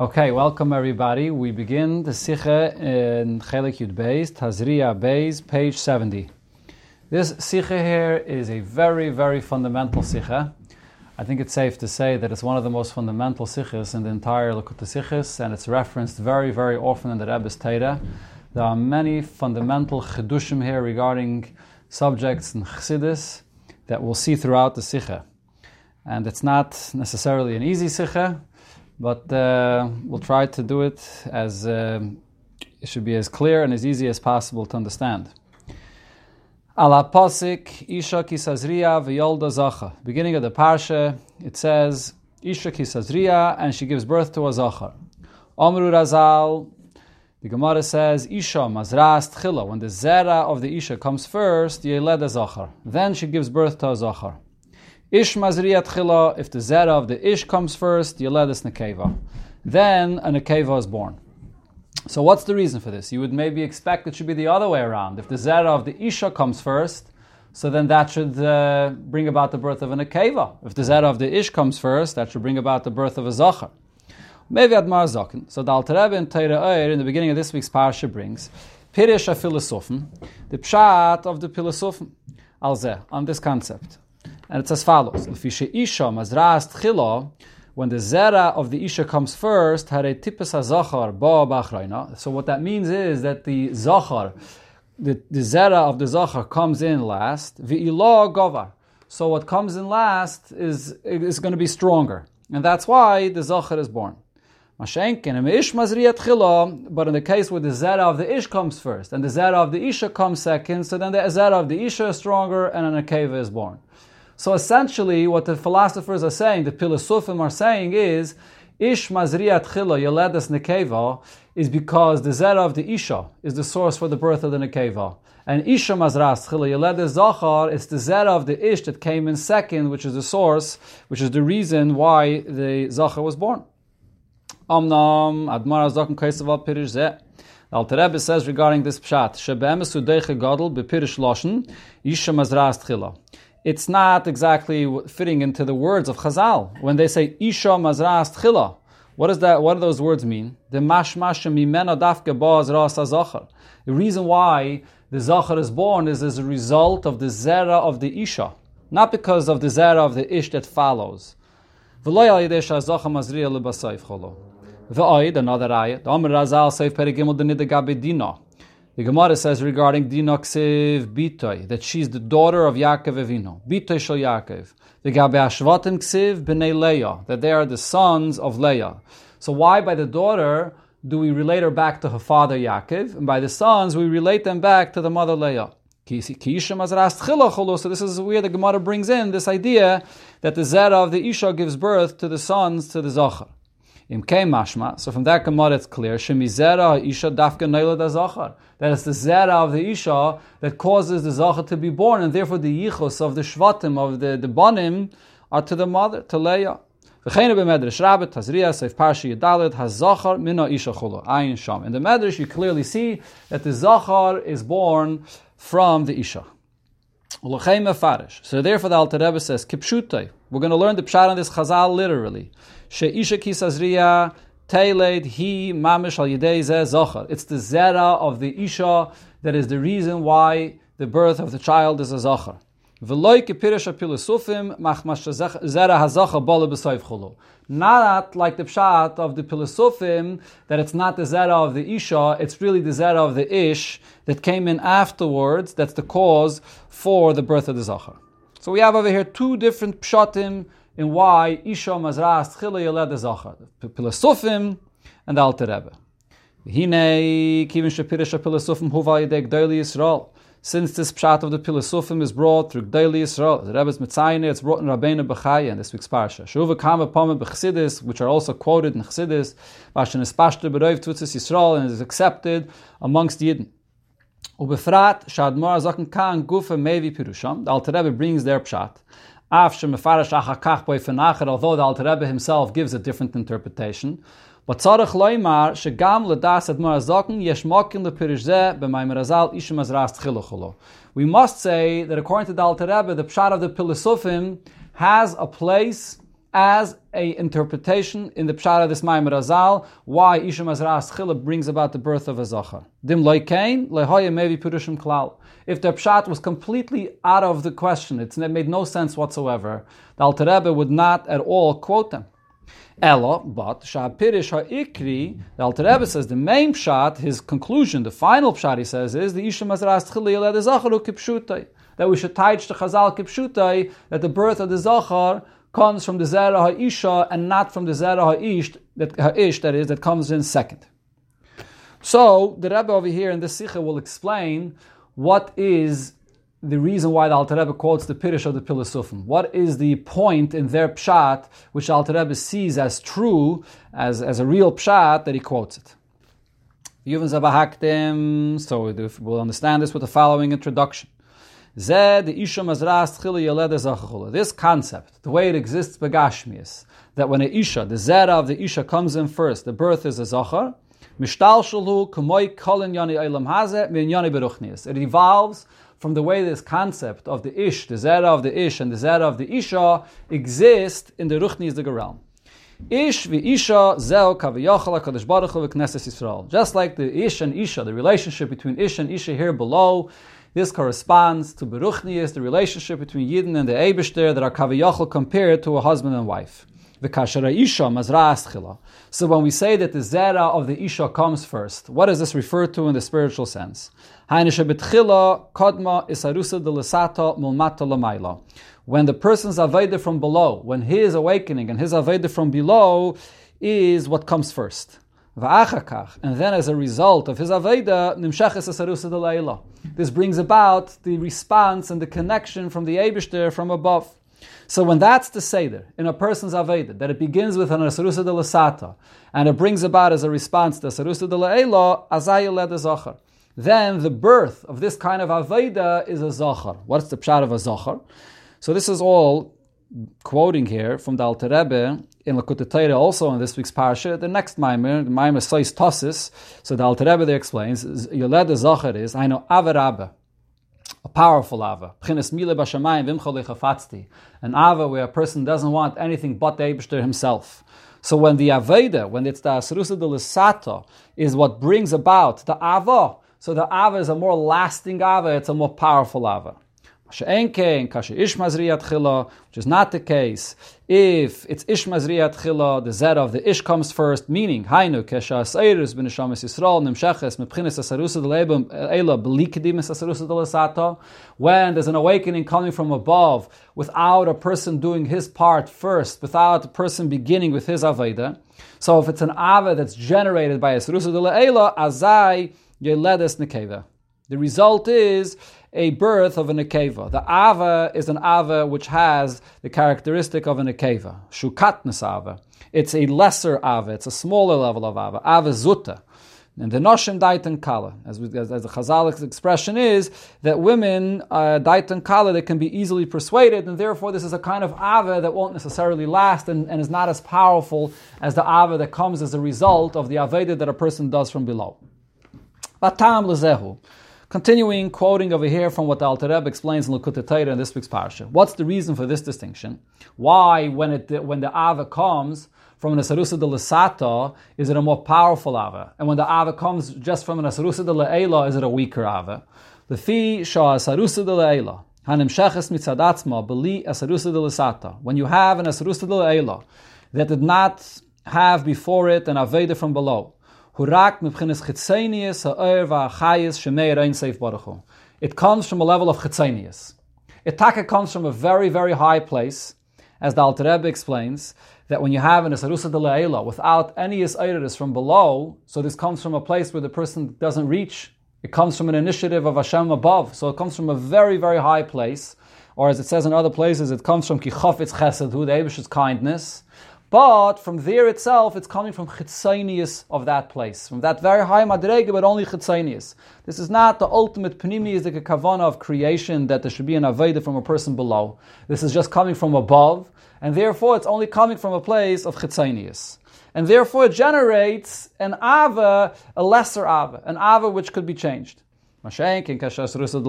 Okay, welcome everybody. We begin the Sikha in Chelik Yud Beis, Tazria Beis, page 70. This Sikha here is a very, very fundamental Sikha. I think it's safe to say that it's one of the most fundamental Sikhas in the entire Likutei Sikhos, and it's referenced very, very often in the Rebbe's Torah. There are many fundamental Chidushim here regarding subjects in Chassidus that we'll see throughout the Sikha. And it's not necessarily an easy Sikha, but we'll try to do it as it should be as clear and as easy as possible to understand. Ala Pasik, Isha Kisazriya v'yolda Zachar. Beginning of the Parsha, it says, Isha Kisazriya, and she gives birth to a Zachar. Amru Razal, the Gemara says, Isha Mazras Tchila. When the Zera of the Isha comes first, Yeled a Zachar. Then she gives birth to a Zachar. Ish Mazriya Tchila, if the Zera of the Ish comes first, Yeled is Nekeva. Then a Nekeva is born. So what's the reason for this? You would maybe expect it should be the other way around. If the Zera of the Isha comes first, so then that should bring about the birth of a Nekeva. If the Zera of the Ish comes first, that should bring about the birth of a Zachar. Maybe Admar Zaken. So the Alter Rebbe in Torah Oyer, in the beginning of this week's Parsha, brings Pirish HaPhilosophen, the Pshat of the Philosophen, on this concept. And it's as follows. Isha Mazras Tchila, when the Zera of the Isha comes first, Hare Tipes HaZachar Ba B'Achreina. So what that means is that the Zachar, the Zera of the Zachar comes in last, V'Ilah Govar. So what comes in last is going to be stronger. And that's why the Zachar is born. But in the case where the Zera of the Ish comes first, and the Zera of the Isha comes second, so then the Zera of the Isha is stronger, and an Akeva is born. So essentially, what the philosophers are saying, the Philosophem are saying is, Ish Mazriya Tchila Yeledes Nekeva is because the Zera of the Isha is the source for the birth of the Nekeva. And Isha Mazras Tchila Yeledes Zachar, it's the Zera of the Ish that came in second, which is the source, which is the reason why the Zachar was born. Amnam Admar Zaken Kaisaval Pirish Zeh. The Alter Rebbe says regarding this pshat, Shebem Sudeiche Gadol Bepirish Loshen Isha Mazras Tchila. It's not exactly fitting into the words of Chazal. When they say Isha Mazras Tchila, what is that? What do those words mean? The mashmash mimena dafke baz ras hazachar. The reason why the Zachar is born is as a result of the Zera of the Isha, not because of the Zera of the Ish that follows. V'lo yal yidei shazachar mazriya lebasayif cholo. V'oid, another ayat. Amr Razal seif perigimel denida gabe Dina. The Gemara says regarding Dina ksiv Bitoy, that she's the daughter of Yaakov Avinu. Bitoy shel Yaakov. The gabe Ashvatim ksiv b'nei Leah, that they are the sons of Leah. So why by the daughter do we relate her back to her father Yaakov, and by the sons we relate them back to the mother Leah? So this is where the Gemara brings in this idea that the Zera of the Isha gives birth to the sons, to the Zachar. So from that Gemara it's clear that it's the Zera of the Isha that causes the Zachar to be born, and therefore the Yichus of the Shvatim, of the Banim, are to the mother, to Leah. In the Medrash you clearly see that the Zachar is born from the Isha. So therefore the Alter Rebbe says, Kipshutai, we're going to learn the Pshat on this Chazal literally. She'isha kisazriya teiled hi mamish al yidei zeh zachar. It's the Zera of the Isha that is the reason why the birth of the child is a Zachar. V'loi kepirish ha'pilosofim machmash zera hazachar bala b'soif chulu. Not like the Pshat of the Pilosofim, that it's not the Zera of the Isha, it's really the Zera of the Ish that came in afterwards, that's the cause for the birth of the Zachar. So we have over here two different Pshatim in why Isha Mazras Tchila Yeled the Zachar, the Pilosofim and the Alter Rebbe. Hinei kivin shepirish ha'pilosofim huva yedei g'dayli Yisrael. Since this pshat of the Pilosofim is brought through G'dayli Yisrael, the Rebbe's Mitzayne, it's brought in Rabbeinu Bechaya in this week's parsha. Shuva kama pama b'chsidis, which are also quoted in Chsidis, Vashen espashter b'roiv tvutzis Yisrael, and is accepted amongst Yidden. Ubefrat shadmar zaken kan gufa mevi pirusham. The Alter Rebbe brings their pshat. Af shemefarash achakach boi fenacher, although the Alter Rebbe himself gives a different interpretation. But tzarech loymar shegam ledas admar zaken yesh mokin lepirish zeh b'mayim razal ishim azras tchilucholo. We must say that according to the Alter Rebbe, the pshat of the Pilosofim has a place as a interpretation in the pshat of this Maimer Azal, why Isha Mazras Chila brings about the birth of a Zachar. Dim loikein lehoye mevi pirushim klal. If the pshat was completely out of the question, it made no sense whatsoever, the Alter Rebbe would not at all quote them. Ella, but Sha'apirish ha'ikri, the Alter Rebbe says the main pshat, his conclusion, the final pshat he says is the Isha Mazras Chila yoled Zacharu kipshutai, that we should teach the Chazal kipshutai, that the birth of the Zachar comes from the Zera ha'isha and not from the Zera ha'ish, that comes in second. So the Rebbe over here in this Sikha will explain what is the reason why the Alter Rebbe quotes the Pirish of the Pilasufim. What is the point in their pshat which the Alter Rebbe sees as true, as a real pshat, that he quotes it. So we'll understand this with the following introduction. This concept, the way it exists begashmius, that when a isha, the zera of the isha comes in first, the birth is a zachar, it evolves from the way this concept of the ish, the zera of the ish, and the zera of the isha exist in the ruchnisdige realm. Ish v'isha zeo kaviyachal HaKadosh Baruch Hu v'Knesset Yisrael. Just like the ish and isha, the relationship between ish and isha here below, this corresponds to Beruchnius, the relationship between Yidden and the Eibishter that are Kaviyachal compared to a husband and wife. So when we say that the Zera of the Isha comes first, what does this refer to in the spiritual sense? When the person's Aveda from below, when his awakening and his Aveda from below is what comes first. And then as a result of his Aveda, this brings about the response and the connection from the Eibishter from above. So when that's the Seder in a person's Aveda, that it begins with an Asarusa de Lasata, and it brings about as a response to Asarusa de La'ela, Azayah led a Zachar. Then the birth of this kind of Aveda is a Zachar. What's the pshat of a Zachar? So this is all quoting here from the Alter Rebbe in Lakutei Torah, also in this week's parsha. The next Maimer, the Maimer Sois Tosis. So the Alter Rebbe there explains, Yoled Zachar is, I know Ava Rabba, a powerful Ava. B'chinas mile b'shamayim v'imcha lechafatzti. An Ava where a person doesn't want anything but the Eibishter himself. So when the Aveda, when it's the Asarusa de L'Sata, is what brings about the Ava, so the Ava is a more lasting Ava, it's a more powerful Ava. Which is not the case. If it's Ish Mazriyat Chila, the Zera of the Ish comes first, meaning Hainu Kesha Asairus ben Neshamas Yisrael Nimsheches Mepchinis Asarusa Delebim Ela Belikidimis Asarusa Delasata. When there's an awakening coming from above, without a person doing his part first, without a person beginning with his Aveda. So if it's an Ava that's generated by Asarusa Dela Azai Yeledes Nekeva. The result is a birth of a nekeva. The Ava is an Ava which has the characteristic of a nekeva. Shukatnes Ava. It's a lesser Ava. It's a smaller level of Ava. Ava Zutta. And the Noshim Daitan Kala. As the Chazalic expression is, that women, Daitan Kala, they can be easily persuaded, and therefore this is a kind of Ava that won't necessarily last and is not as powerful as the Ava that comes as a result of the Aveda that a person does from below. Batam Lezehu. Continuing quoting over here from what the Alter Rebbe explains in Lakutei Torah in this week's parsha. What's the reason for this distinction? Why, when the Ava comes from an Asarusa de L'Sata, is it a more powerful Ava? And when the Ava comes just from an Asarusa de La'ela, is it a weaker Ava? The Fi Shah Asarusa de La'ela, Hanim Sheches Mitzadatzma, Beli Asarusa de L'Sata. When you have an Asarusa de La'ela that did not have before it an Aveda from below, it comes from a level of chitzenius. It comes from a very, very high place, as the Alter Rebbe explains, that when you have an Asarusa de La'ela without any Yisairis from below, so this comes from a place where the person doesn't reach. It comes from an initiative of Hashem above, so it comes from a very, very high place, or as it says in other places, it comes from Ki Chafetz Chesed Hu, the Eibish's kindness. But from there itself, it's coming from chitzonius of that place, from that very high madrega, but only chitzonius. This is not the ultimate pnimius, the kavana of creation, that there should be an aveda from a person below. This is just coming from above, and therefore it's only coming from a place of chitzonius. And therefore it generates an ava, a lesser ava, an ava which could be changed. When it's the Asrusa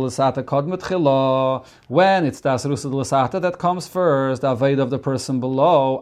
D'Lasata that comes first, the Avodah of the person below,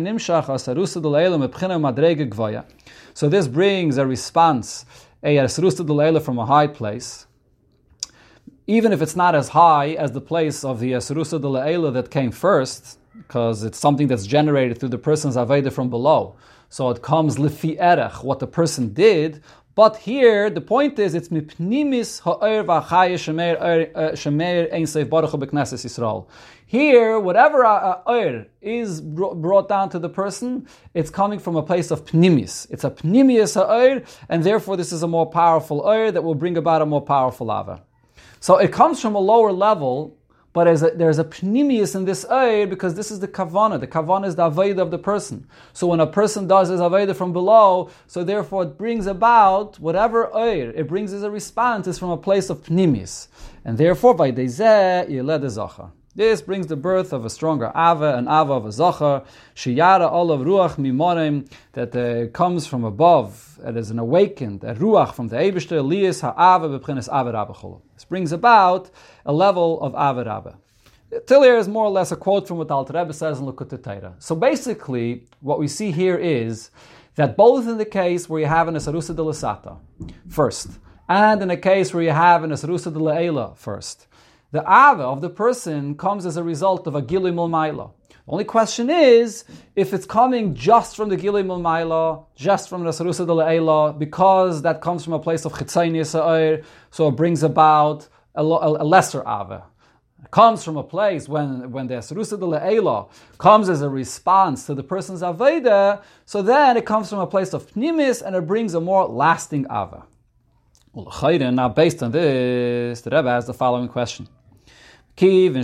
so this brings a response, a Asrusa D'Leila from a high place, even if it's not as high as the place of the Asrusa D'Leila that came first, because it's something that's generated through the person's Avodah from below. So it comes Lifi Erech, what the person did. But here, the point is, it's mipnimis ha'er v'achaya shemeir ein seif baruch hu b'knesses Yisrael. Here, whatever ha'er is brought down to the person, it's coming from a place of pnimis. It's a pnimius ha'er, and therefore this is a more powerful ha'er that will bring about a more powerful ava. So it comes from a lower level, but there's a pnimius in this ayr because this is the kavana. The kavana is the avodah of the person. So when a person does his avodah from below, so therefore it brings about whatever ayr it brings as a response is from a place of pnimius. And therefore, by dezeh yeled zachar. This brings the birth of a stronger ava, an ava of a zachar, shiyara olav ruach mimorim, that comes from above, it is an awakened, a ruach from the Eibishter, liyas ha'ava b'pchinas ava rabba cholo. This brings about a level of ava rabba. Till here is more or less a quote from what the Alter Rebbe says in Likutei Torah. So basically, what we see here is that both in the case where you have an Asrusa D'Lasata first, and in a case where you have an Asrusa D'Leila first, the ava of the person comes as a result of a Gilui Milmaila. The only question is if it's coming just from the Gilui Milmaila, just from the Asrusa D'Leila, because that comes from a place of Chitzaynis Ha'ir, so it brings about a lesser ava. It comes from a place when the Asrusa D'Leila comes as a response to the person's Aveda, so then it comes from a place of Pnimis and it brings a more lasting ava. Now based on this, the Rebbe has the following question. So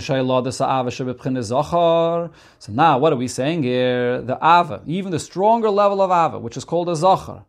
now, what are we saying here? The ava, even the stronger level of ava, which is called a zachar,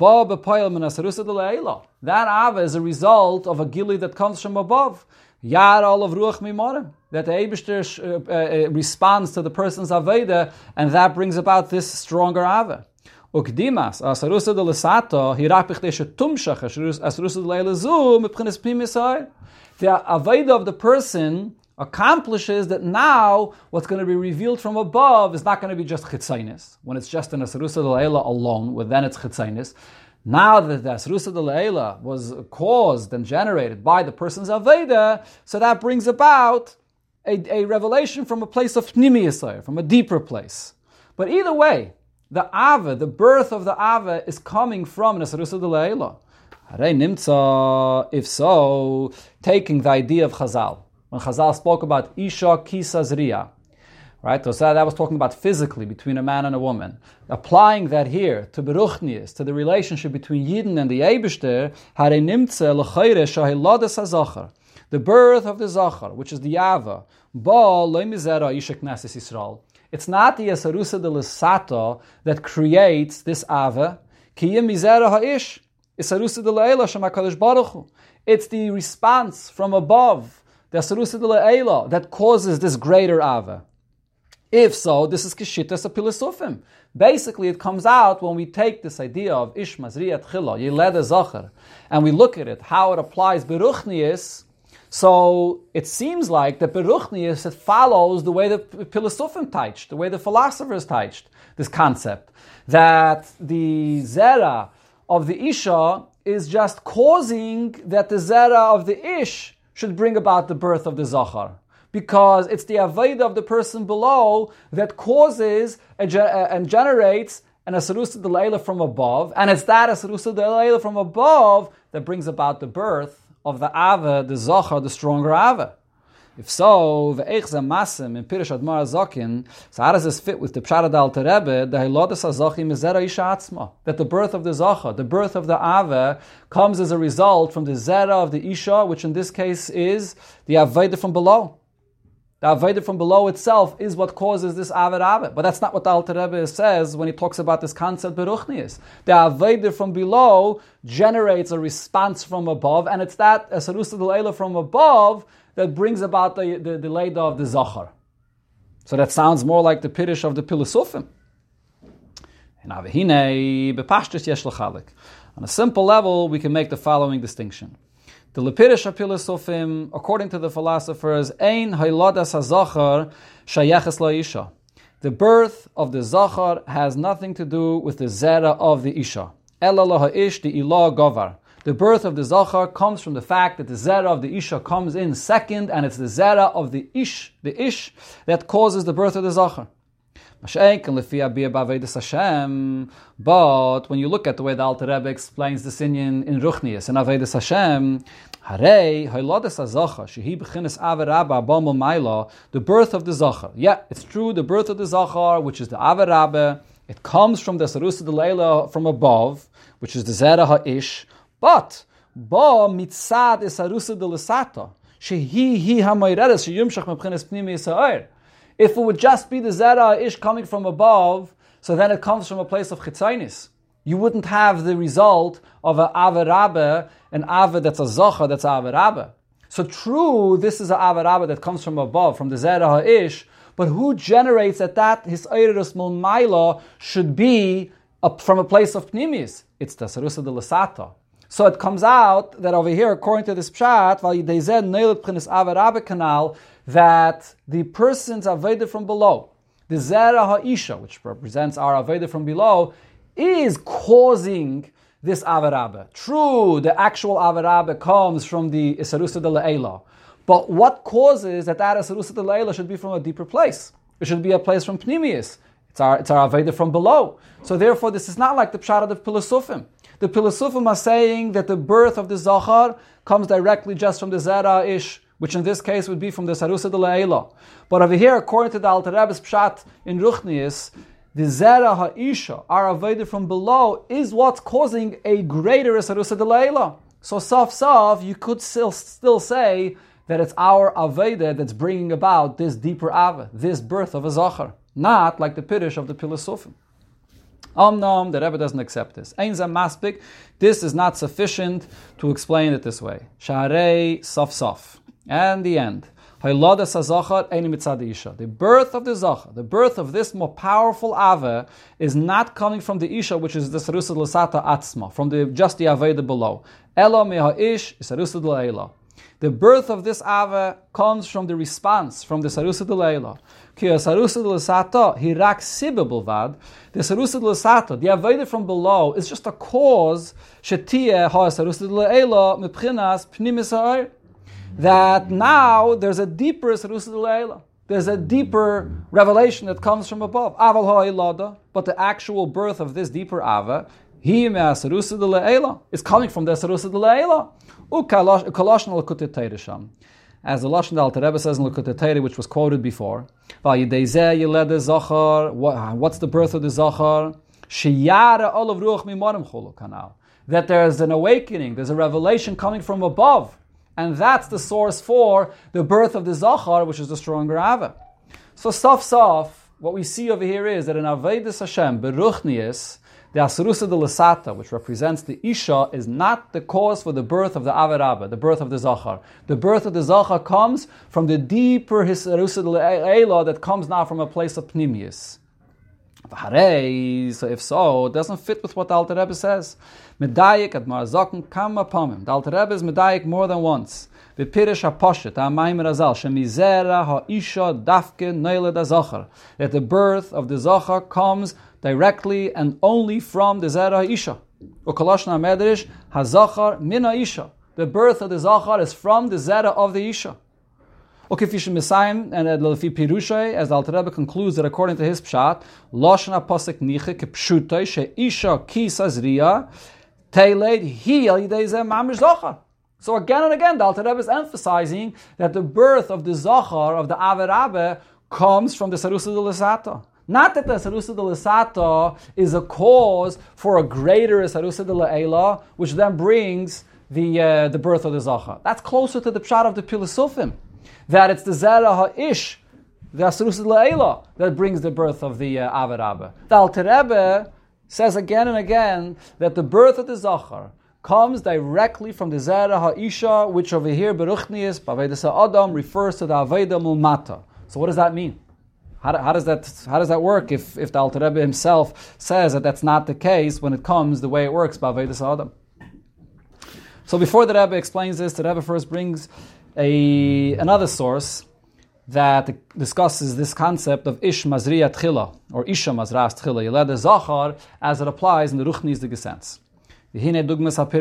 that ava is a result of a gili that comes from above. That the Eibishter responds to the person's aveda, and that brings about this stronger ava. Ukdimas, Asarusa de Lesato, Hirapich Tumshach, Asarusa de Leilazu, Mepchinis Pimisai. The Aveda of the person accomplishes that now what's going to be revealed from above is not going to be just Chitzainis. When it's just an Asarusa de Leila alone, well, then it's Chitzainis. Now that the Asarusa de Leila was caused and generated by the person's Aveda, so that brings about a revelation from a place of Pnimi, from a deeper place. But either way, the ava, the birth of the ava, is coming from Nasarusa de Leila. If so, taking the idea of Chazal, when Chazal spoke about Isha Kisa Zriya, right? So that was talking about physically between a man and a woman. Applying that here to Beruchnius, to the relationship between Yidden and the Eibishter, the birth of the Zachar, which is the ava, it's not the Asarusa de Lesato that creates this ava. It's the response from above, the Asarusa de Leila, that causes this greater ava. If so, this is Kishitas Apilasufim. Basically, it comes out when we take this idea of Ish Mazriyat Chila, Yiled Zachar, and we look at it, how it applies Beruchnius. So it seems like the Beruchnius, it follows the way the Pilasufim touched, the way the philosophers touched this concept, that the Zera of the Isha is just causing that the Zera of the Ish should bring about the birth of the Zachar. Because it's the Aveda of the person below that causes and generates an Asarusa de Leila from above, and it's that Asarusa de Leila from above that brings about the birth of the Ava, the Zachar, the stronger Ava. If so, ve'eich ze masim in Pirish Admar Zakin, so how does this fit with the Pshat Alter Rebbe, the Hilodas HaZachim Zera Isha Atzma, that the birth of the Zachar, the birth of the Ava, comes as a result from the Zera of the Isha, which in this case is the Aveda from below. The Aveda from below itself is what causes this Ava. But that's not what the Alter Rebbe says when he talks about this concept Beruchnius. The Aveda from below generates a response from above, and it's that Asarusa D'Leila from above that brings about the Leida of the Zachar. So that sounds more like the Pirish of the Pilasufim. On a simple level, we can make the following distinction. The Lepirish HaPilosofim, according to the philosophers, Ein Hailadas HaZachar Shayeches LaIsha. The birth of the Zachar has nothing to do with the Zera of the Isha. Ela LaHa'ish the Ilah Govar. The birth of the Zachar comes from the fact that the Zera of the Isha comes in second, and it's the Zera of the Ish, that causes the birth of the Zachar. But when you look at the way the Alter Rebbe explains this in Ruchnius and Avedis Hashem, the birth of the Zachar. Yeah, it's true, the birth of the Zachar, which is the Aver Rabbe, it comes from the Sarusa de Leila from above, which is the Zera HaIsh, but Ba mitzad is Sarusa de Lesata, shehi hamayreres sheyumshach mebchenes pnimi yisa'ir. If it would just be the Zera Ish coming from above, so then it comes from a place of Chitzainis. You wouldn't have the result of an Ave Rabbe, an Ave that's a Zachar, that's Ave Rabbe. So true, this is an Ave Rabbe that comes from above, from the Zera Ish, but who generates that his Eirus Mulmaila should be from a place of Pnimis? It's the Sarusa de Lesata. So it comes out that over here, according to this Pshat, that the person's Aveda from below, the Zera HaIsha, which represents our Aveda from below, is causing this Avarabba. True, the actual Avarabba comes from the Isarusa de Le'ela. But what causes that Isarusa de Le'ela should be from a deeper place? It should be a place from Pnimius. It's our Aveda from below. So therefore, this is not like the Pshat of the Pilosufim. The Pilosufim are saying that the birth of the Zachar comes directly just from the Zera Ish, which in this case would be from the Sarusa de Le'ela. But over here, according to the Alter Rebbe's Pshat in Ruchnius, the Zera HaIsha, our Aveda from below, is what's causing a greater Sarusa de Le'ela. So Saf, you could still say that it's our Aveda that's bringing about this deeper Ava, this birth of a Zachar, not like the Pirish of the Pilosufim. The Rebbe doesn't accept this. Ein zeh maspik. This is not sufficient to explain it this way. Sharei Saf. And the end. The birth of the Zachar, the birth of this more powerful Ava, is not coming from the Isha, which is the Sarusa de L'Sata Atzma, from just the Aveda below. Elo meha'ish is Sarusa de L'Eila. The birth of this Ava comes from the response, from the Sarusa de L'Eila. Ki Sarusa de L'Sata hirak sibe bilvad. The Sarusa de L'Sata, the Aveda from below, is just a cause shetia ha Sarusa de L'Eila mepchinas pnimis ha'ir. That now there's a deeper Sarusa de Le'ela. There's a deeper revelation that comes from above. Aval ha'ilada, but the actual birth of this deeper Ava, he mea Sarusa de Le'ela, is coming from the Sarusa de Le'ela. U'kaloshna l'kutei Torah sham. As the Lashon Alter Rebbe says in L'kutei Torah, which was quoted before, what's the birth of the Zachar? Sheyara olav ruach mimarim chulu kanal. That there's an awakening, there's a revelation coming from above. And that's the source for the birth of the Zachar, which is the stronger Ava. So Saf, what we see over here is that in Avedis Hashem, Beruchnius, the Asarusa de L'Sata, which represents the Isha, is not the cause for the birth of the Ava Rabba, the birth of the Zachar. The birth of the Zachar comes from the deeper Asarusa de L'Eila that comes now from a place of Pnimius. So if so, it doesn't fit with what the Alter Rebbe says. Medayik at Marzaken Kama Pamim. The Alter Rebbe is Medayik more than once. V'pirish ha'poshet ha'mayim razal shemizera ha'isha dafke neile da Zachar. That the birth of the Zachar comes directly and only from the Zera ha'isha. U'koloshna medrish ha'Zachar min ha'isha. The birth of the Zachar is from the Zera of the Isha. Okay, and Lefi Pirushay, as the Alter Rebbe concludes that according to his pshat, Loshna Pasek Niche Kepshutay Sheisha Ki Sazriya Teiled Hi Al Yidei Zeh Mamish Zachar. So again and again, the Alter Rebbe is emphasizing that the birth of the Zachar, of the Ave Rabbe, comes from the Sarusa de L'Sata. Not that the Sarusa de L'Sata is a cause for a greater Sarusa de L'Eila, which then brings the birth of the Zachar. That's closer to the pshat of the Pilosufim. That it's the Zera HaIsh, the Asarusa L'Eila, that brings the birth of the Ava Rabbe. The Alter Rebbe says again and again that the birth of the Zachar comes directly from the Zera HaIsha, which over here, Beruchnius, B'Avedas HaAdam, refers to the Aveda Mulmata. So what does that mean? How does that work if the Alter Rebbe himself says that that's not the case when it comes the way it works, B'Avedas HaAdam? So before the Rebbe explains this, the Rebbe first brings another source that discusses this concept of Ish Mazriya Tchila, or Isha Mazras Tchila, Yeled Zachar, as it applies in the Ruchnisdige sense. Similar to the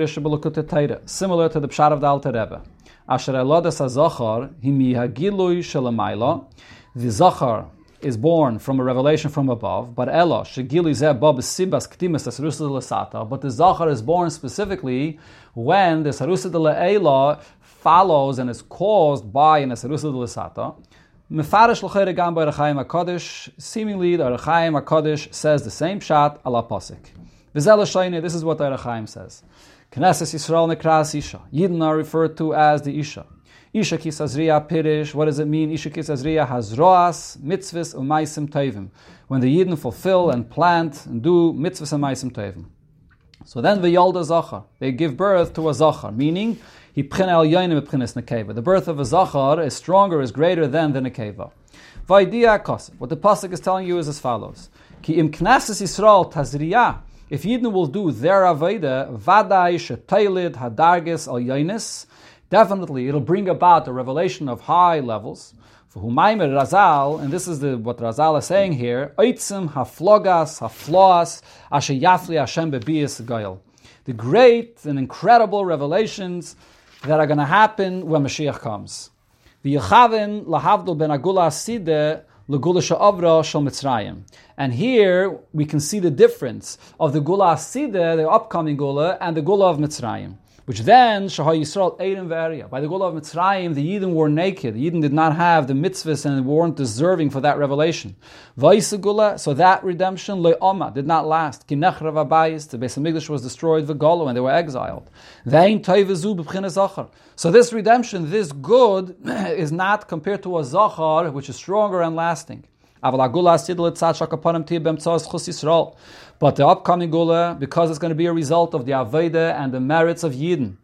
Pshat of the Alter Rebbe. Asher Elodas HaZachar, Himi Hagilui Shelamayla, the Zachar is born from a revelation from above, but Elo, Shegilui Zeh Bob Sibas Ktimis Sarusa de Lasata, but the Zachar is born specifically when the Sarusa de Le'ela follows and is caused by an Sarusa de Lasata. Mefarish l'chayre gam by Rechaim HaKadosh, seemingly the Rechaim HaKadosh says the same Pshat ala Pasik. V'zel Shayne, this is what the Rechaim says. Knesses Yisrael Nekras Isha. Yidden are referred to as the Isha. Isha ki sazriya pirish. What does it mean? Isha ki sazriya has roas, mitzvahs, umaisim tovim. When the Yidden fulfill and plant and do mitzvahs and maisim tovim. So then v'yolda zachar. They give birth to a zachar, meaning he p'china el yoinim p'chinas nekeva. The birth of a zachar is stronger, is greater than the nekeva. V'idiyah kosef. What the pasuk is telling you is as follows: Ki im knesses Yisrael tazriya. If Yidden will do their avodah, vadai shetailid hadarges al yonis, definitely it'll bring about a revelation of high levels. For Humaymer Razal, and this is what Razal is saying here, oitzim haflogas hafloas asher yafli Hashem bebias goyel. The great and incredible revelations that are going to happen when Mashiach comes. V'yechavin lahavdol ben agula asideh l'gula she'avra shel Mitzrayim. And here we can see the difference of the Gula Asideh, the upcoming Gula, and the Gula of Mitzrayim. Which then, Shahar Yisrael Eidim Ve'Ariya. By the Gula of Mitzrayim, the Yidden were naked. The Yidden did not have the mitzvahs and weren't deserving for that revelation. Vayisa Gula, so that redemption, Le'oma, did not last. Ki Nechrav Abayis, the Beis HaMikdash was destroyed, V'Golo, and they were exiled. Ve'in Toivezu B'B'china Zachar. So this redemption, this good, is not compared to a Zachar, which is stronger and lasting. But the upcoming Gula, because it's going to be a result of the Aveda and the merits of Yidden.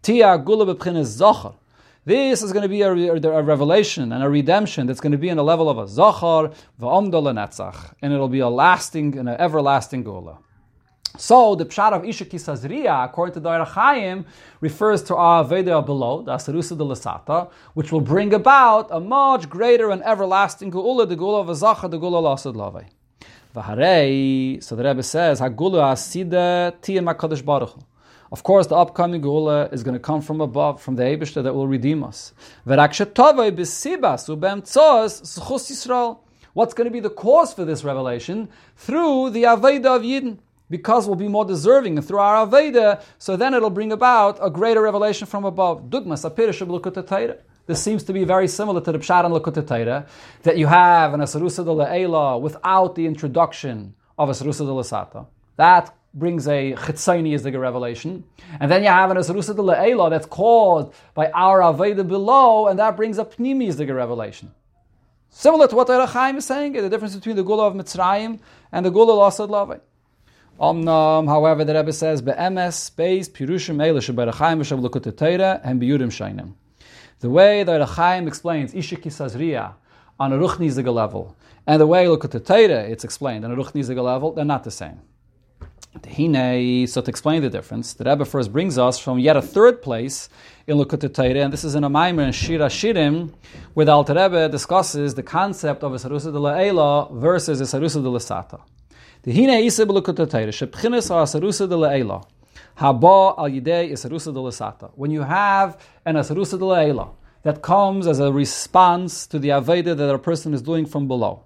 This is going to be a revelation and a redemption that's going to be in the level of a Zachar, and it'll be a lasting and an everlasting Gula. So the Pshat of Isha Kisazriya, according to the Rechaim, refers to our Aveda below, the Asarusa de Lasata, which will bring about a much greater and everlasting Geula, the Geula of Azachar, the Geula Lasad Lavei. V'harei, so the Rebbe says, Hagula Asida Tiyam HaKadosh Baruch Hu. Of course, the upcoming Geula is going to come from above, from the Eibishter that will redeem us. V'rak shetovei b'sibas u'b'emtzoas zchus Yisrael. What's going to be the cause for this revelation? Through the Aveda of Yidden. Because we'll be more deserving and through our Aveda, so then it'll bring about a greater revelation from above. Dugmas apirish b'Likutei Torah. This seems to be very similar to the Pshat in Likutei Torah, that you have an Asarusa de Le'ela without the introduction of Asarusa de Lasata. That brings a Chitzoniistic revelation. And then you have an Asarusa de Le'ela that's caused by our Aveda below, and that brings a Pnimiistic revelation. Similar to what the Rechaim is saying, the difference between the Gula of Mitzrayim and the Gula Lasad Lavei. However, the Rebbe says, "Be'emes beis pirushim eila sheberechaim v'shav Likutei Torah and biyurim shainim." The way that Rechaim explains Isha Kisazriya on a Ruchnisige level, and the way Likutei Torah it's explained on a Ruchnisige level, they're not the same. So to explain the difference, the Rebbe first brings us from yet a third place in Likutei Torah, and this is in a Maimer in Shir HaShirim, where the Alter Rebbe discusses the concept of a Sarusa de Le'ela versus a Sarusa de Lasata. The Hine Isa b'Likutei Torah shebchinas ha'asarusa de le'ela haba al yidei asarusa de lasata. When you have an asarusa de le'ela that comes as a response to the aveda that a person is doing from below.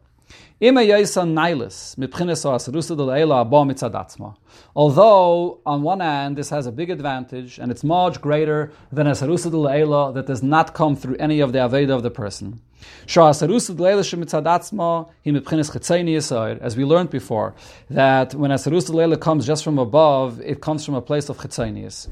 Although, on one hand, this has a big advantage, and it's much greater than a sarusa de le'ela that does not come through any of the aveda of the person. As we learned before, that when a sarusa de le'ela comes just from above, it comes from a place of chitzonius.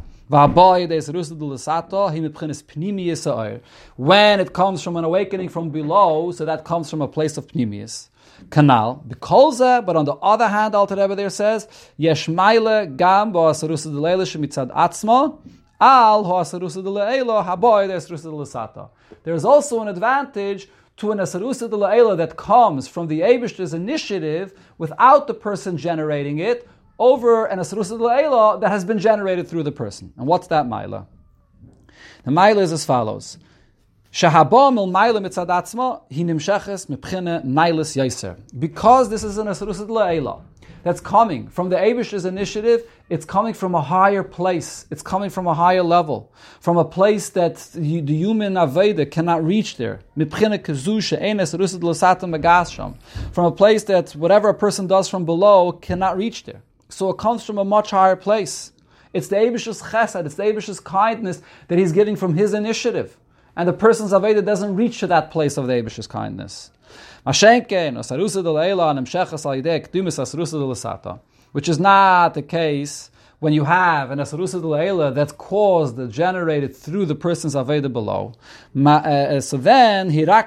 When it comes from an awakening from below, so that comes from a place of pnimius. Canal, but on the other hand, Alter Rebbe there says, Yesh Maile Gam Bo Asarusa de Leila Shemitzad Atzma, Al Ho Asarusa de Leila Haboy de Asarusa de Lasata. There's also an advantage to an Asarusa de Leila that comes from the Eibishter's initiative without the person generating it, over an Asarusa D'Le'ela that has been generated through the person. And what's that Maila? The Maila is as follows. Shahaba mil Maila mitzad atzma, hi nimsheches mibchine nailis yaiser. Because this is an Asarusa D'Le'ela that's coming from the Eibish's initiative, it's coming from a higher place. It's coming from a higher level. From a place that the human Aveda cannot reach there. From a place that whatever a person does from below cannot reach there. So it comes from a much higher place. It's the Eibish's chesed, it's the Eibish's kindness that he's giving from his initiative. And the person's Aveda doesn't reach to that place of the Eibish's kindness. Which is not the case when you have an Asarusa D'Le'ela that's caused, generated through the person's Aveda below. So then,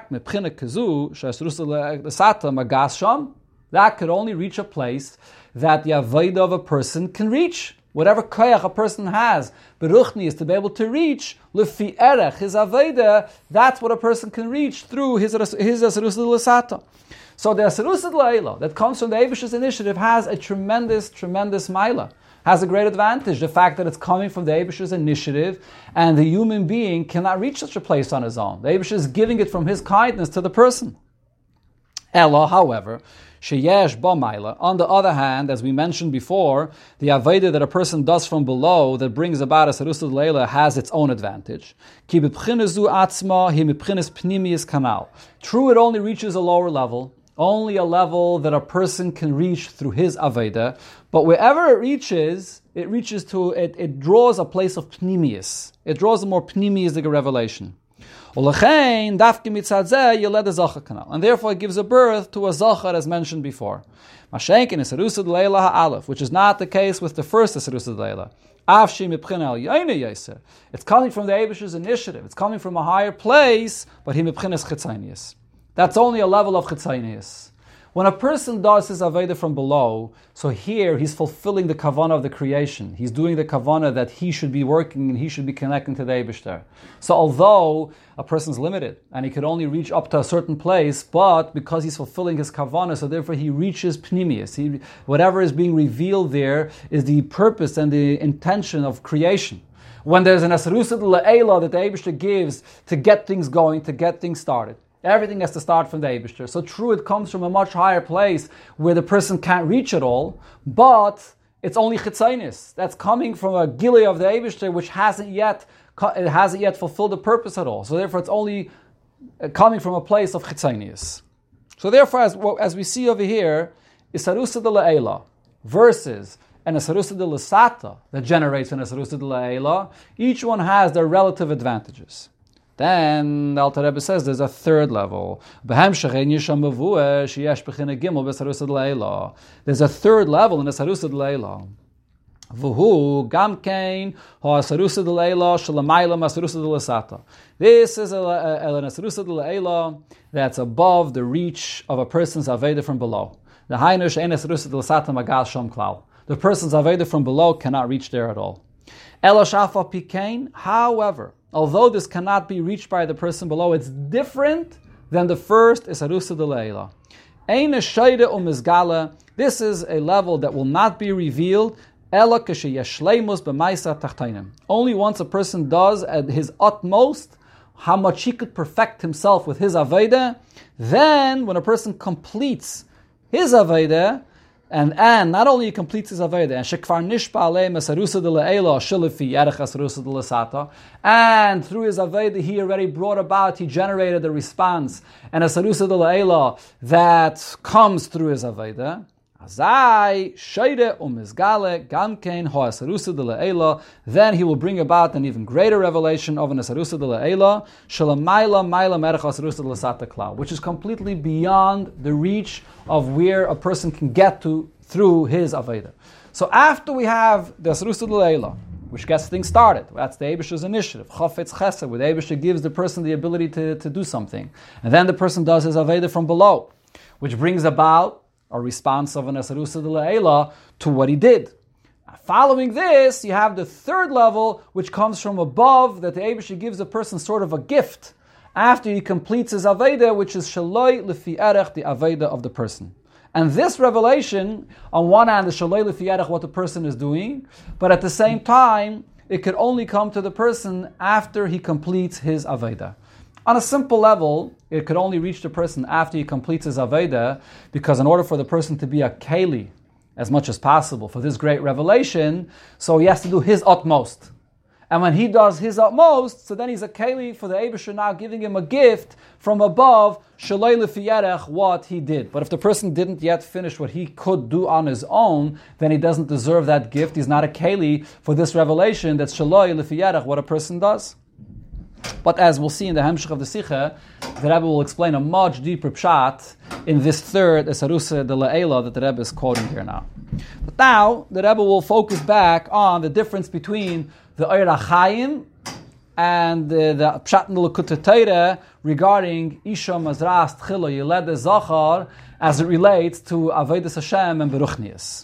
that could only reach a place that the Aveda of a person can reach. Whatever koyach a person has, beruchni is to be able to reach, lefi erech, his aveda, that's what a person can reach through his Asarusa D'Lesata. So the Asarusa D'Le'ela that comes from the Eibish's initiative has a tremendous, tremendous maila, has a great advantage, the fact that it's coming from the Eibish's initiative, and the human being cannot reach such a place on his own. The Eibish is giving it from his kindness to the person. Ella, however, sheyesh ba maila. On the other hand, as we mentioned before, the aveda that a person does from below that brings about a Asarusa D'Le'ela has its own advantage. Ki b'pchinezu atzma hi mipchines pnimius kanal. True, it only reaches a lower level, only a level that a person can reach through his aveda. But wherever it reaches to it draws a place of pnimius. It draws a more pnimius revelation. And therefore it gives a birth to a zachar as mentioned before. Which is not the case with the first Asarusa D'Le'ela. It's coming from the Eibish's initiative. It's coming from a higher place, but that's only a level of chitzonius. When a person does his Aveda from below, so here he's fulfilling the kavanah of the creation. He's doing the kavanah that he should be working and he should be connecting to the Eibishter. So although a person's limited and he could only reach up to a certain place, but because he's fulfilling his kavanah, so therefore he reaches pnimius. Whatever is being revealed there is the purpose and the intention of creation. When there's an Asarusa D'Le'ela that the Eibishter gives to get things going, to get things started, everything has to start from the Eibishter. So true, it comes from a much higher place where the person can't reach it all, but it's only chitzainis. That's coming from a gili of the Eibishter which hasn't yet fulfilled the purpose at all. So therefore it's only coming from a place of chitzainis. So therefore, as we see over here, Asarusa D'Le'ela versus an Asarusa D'Lesata that generates an Asarusa D'Le'ela, each one has their relative advantages. Then the Alter Rebbe says there's a third level. There's a third level in the Asarusa D'Le'ela. This is an Asarusa D'Le'ela that's above the reach of a person's Aveda from below. The person's Aveda from below cannot reach there at all. However, although this cannot be reached by the person below, it's different than the first Asarusa D'Le'ela. This is a level that will not be revealed only once a person does at his utmost how much he could perfect himself with his Aveda. Then when a person completes his Aveda, and not only he completes his Aveda, and shekvar nishpa alei Asarusa D'Le'ela shilifi yerech Asarusa D'Lesata, and through his Aveda he already brought about, he generated a response, and Asarusa D'Le'ela that comes through his Aveda. Azai sheide umizgale gamkein ho Asarusa D'Le'ela, then he will bring about an even greater revelation of an Asarusa D'Le'ela shalamayla mayla merech Asarusa D'Lesata klal, which is completely beyond the reach of where a person can get to through his Aveda. So after we have the Asarusa D'Le'ela, which gets things started, that's the Eibishter's initiative, Chafetz Chesed, where the Eibishter gives the person the ability to do something, and then the person does his Aveda from below, which brings about a response of an Asarusa D'Le'ela to what he did. Following this, you have the third level, which comes from above, that the Eibishter gives the person sort of a gift after he completes his Aveda, which is Shaloi Lefi Erech, the Aveda of the person. And this revelation, on one hand, is shalei lefi erech, what the person is doing, but at the same time, it could only come to the person after he completes his Aveda. On a simple level, it could only reach the person after he completes his Aveda, because in order for the person to be a Keli, as much as possible, for this great revelation, so he has to do his utmost. And when he does his utmost, so then he's a Keli for the Eibusher now giving him a gift from above, Shalei Lefi Erech, what he did. But if the person didn't yet finish what he could do on his own, then he doesn't deserve that gift. He's not a Keli for this revelation that's Shalei Lefi Erech, what a person does. But as we'll see in the Hemshech of the Sikha, the Rebbe will explain a much deeper pshat in this third Esarusa de La'ela that the Rebbe is quoting here now. But now, the Rebbe will focus back on the difference between the Ohr HaChaim and the Pshat in the Likutei Torah regarding Isha Mazras Tchila Yeled Zachar as it relates to Avodas Hashem and Beruchnias.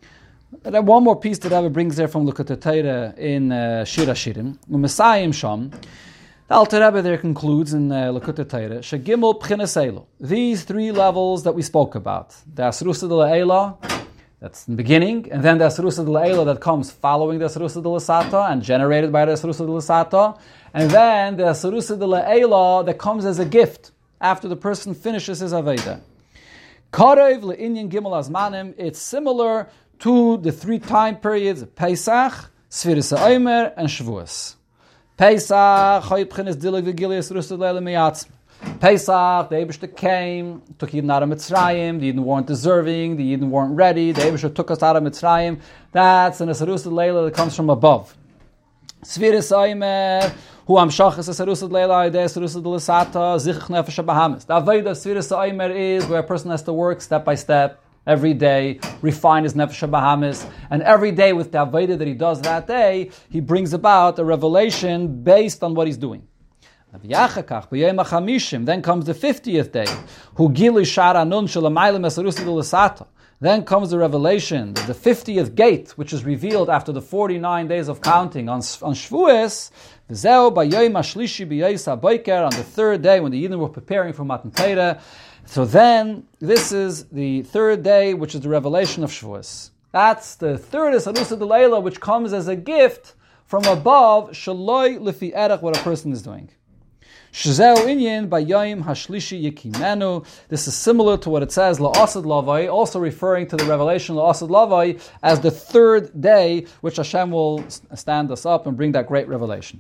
One more piece that Rebbe brings there from Likutei Torah in Shir HaShirim, U'Mesayim Sham. The Alter Rebbe there concludes in Likutei Torah, Shegimel P'chinas Elu. These three levels that we spoke about, the Asrusa de La'ela, that's in the beginning, and then the Asrusa de La'ela that comes following the Asrusa de L'Sata and generated by the Asrusa de L'Sata, and then the Asrusa de La'ela that comes as a gift after the person finishes his Aveda. Karev le'inyan Gimel Azmanim, it's similar to the three time periods, Pesach, Sfiris HaOmer, and Shavuos. Pesach, Choy P'chinas Dilig V'Gili Asrusa de La'ela Miyatzm. Pesach, the Eibusher came, took Yidden out of Mitzrayim, the Yidden weren't deserving, the Yidden weren't ready, the Eibusher took us out of Mitzrayim. That's an Asarus Leila that comes from above. Sfiris HaOmer, Hu Amshachas Asarus Leila, Idei Asarus L'Sata, Zichach Nefesh HaBahamis. The Aveda of Sfiris HaOmer is where a person has to work step by step, every day, refine his Nefesh HaBahamis, and every day with the Aveda that he does that day, he brings about a revelation based on what he's doing. Then comes the 50th day. Then comes the revelation, the 50th gate, which is revealed after the 49 days of counting on Shavuos. On the third day, when the Yidden were preparing for Matan Torah. So then, this is the third day, which is the revelation of Shavuos. That's the third Esarusa de Leila, which comes as a gift from above, Shaloi Lefi Erech, what a person is doing. This is similar to what it says, La'asad Lavai, also referring to the revelation La'asad Lavai as the third day, which Hashem will stand us up and bring that great revelation.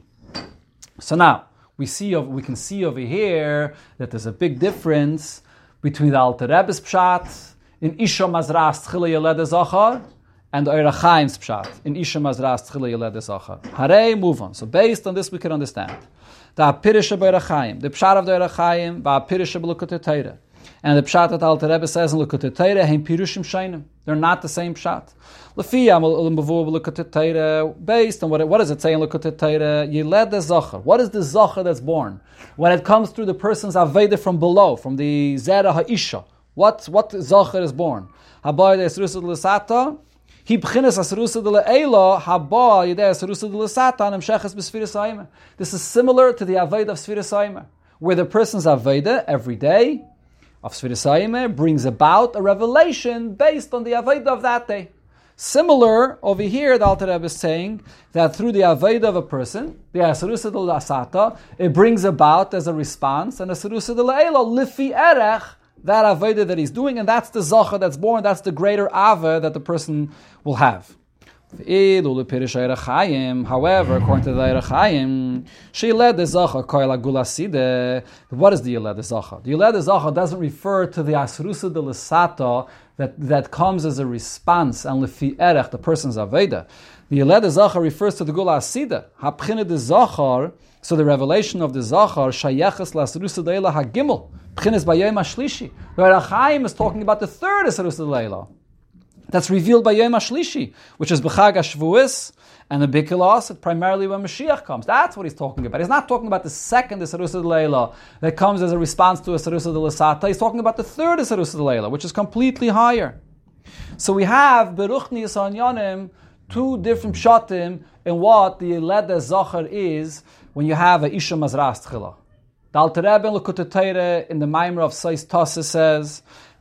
So now, we can see over here that there's a big difference between the Alter Rebbe's Pshat in Isha Mazras Tchila Yeled Zachar and the Ohr HaChaim's Pshat in Isha Mazras Tchila Yeled Zachar. Harei, move on. So based on this, we can understand. The Apirish of Ohr HaChaim, the Pshat of the Ohr HaChaim, the Apirish of Likutei Torah. And the Pshat that Alter Rebbe says in Likutei Torah, Hein Pirushim Shainim. They're not the same Pshat. Lefiyam L'Mavur Likutei Torah, based on what does it say in Likutei Torah? Yeled Zachar. What is the Zachar that's born? When it comes through the person's Aveda from below, from the Zera HaIsha. What Zachar is born? Habai de Esrusa de L'Sata, Hi B'chinas Asrusa de La'ela, Haba Yedei Asrusa de L'Sata, and Amsheches B'Sfiris HaOmer. This is similar to the Aveda of Sfiris HaOmer, where the person's Aveda every day of Sfiris HaOmer brings about a revelation based on the Aveda of that day. Similar, over here, the Alter Rebbe is saying that through the Aveda of a person, the Asrusa de L'Sata, it brings about as a response, and Asrusa de La'ela, Lifi Erech, that Aveda that he's doing, and that's the Zachar that's born, that's the greater Ava that the person will have. However, according to the Ohr HaChaim, Yeled Zachar Koil Agula Side. What is the Yeled Zachar? The Yeled Zachar doesn't refer to the Asrusa de L'Sata that comes as a response and Lefi Erech, the person's Aveda. The Yeled Zachar refers to the Gula Sida. Hapchine de Zachar, so the revelation of the Zachar, Shayeches L'Asrusa de Leila HaGimel. P'chines Bayom HaShlishi. The Ohr HaChaim is talking about the third Asrusa de Leila. That's revealed by Yom HaShlishi, which is B'chag HaShavuos and the Bikulas, primarily when Mashiach comes. That's what he's talking about. He's not talking about the second Esarusa de Leila that comes as a response to Esarusa de L'Sata. He's talking about the third Esarusa de Leila, which is completely higher. So we have Beruchnias Anyanim, two different pshatim in what the Yeled Zachar is when you have a Isha Mazras Tchila. The Alter Rebbe in Likutei Torah in the Maimer of Seis Tasa says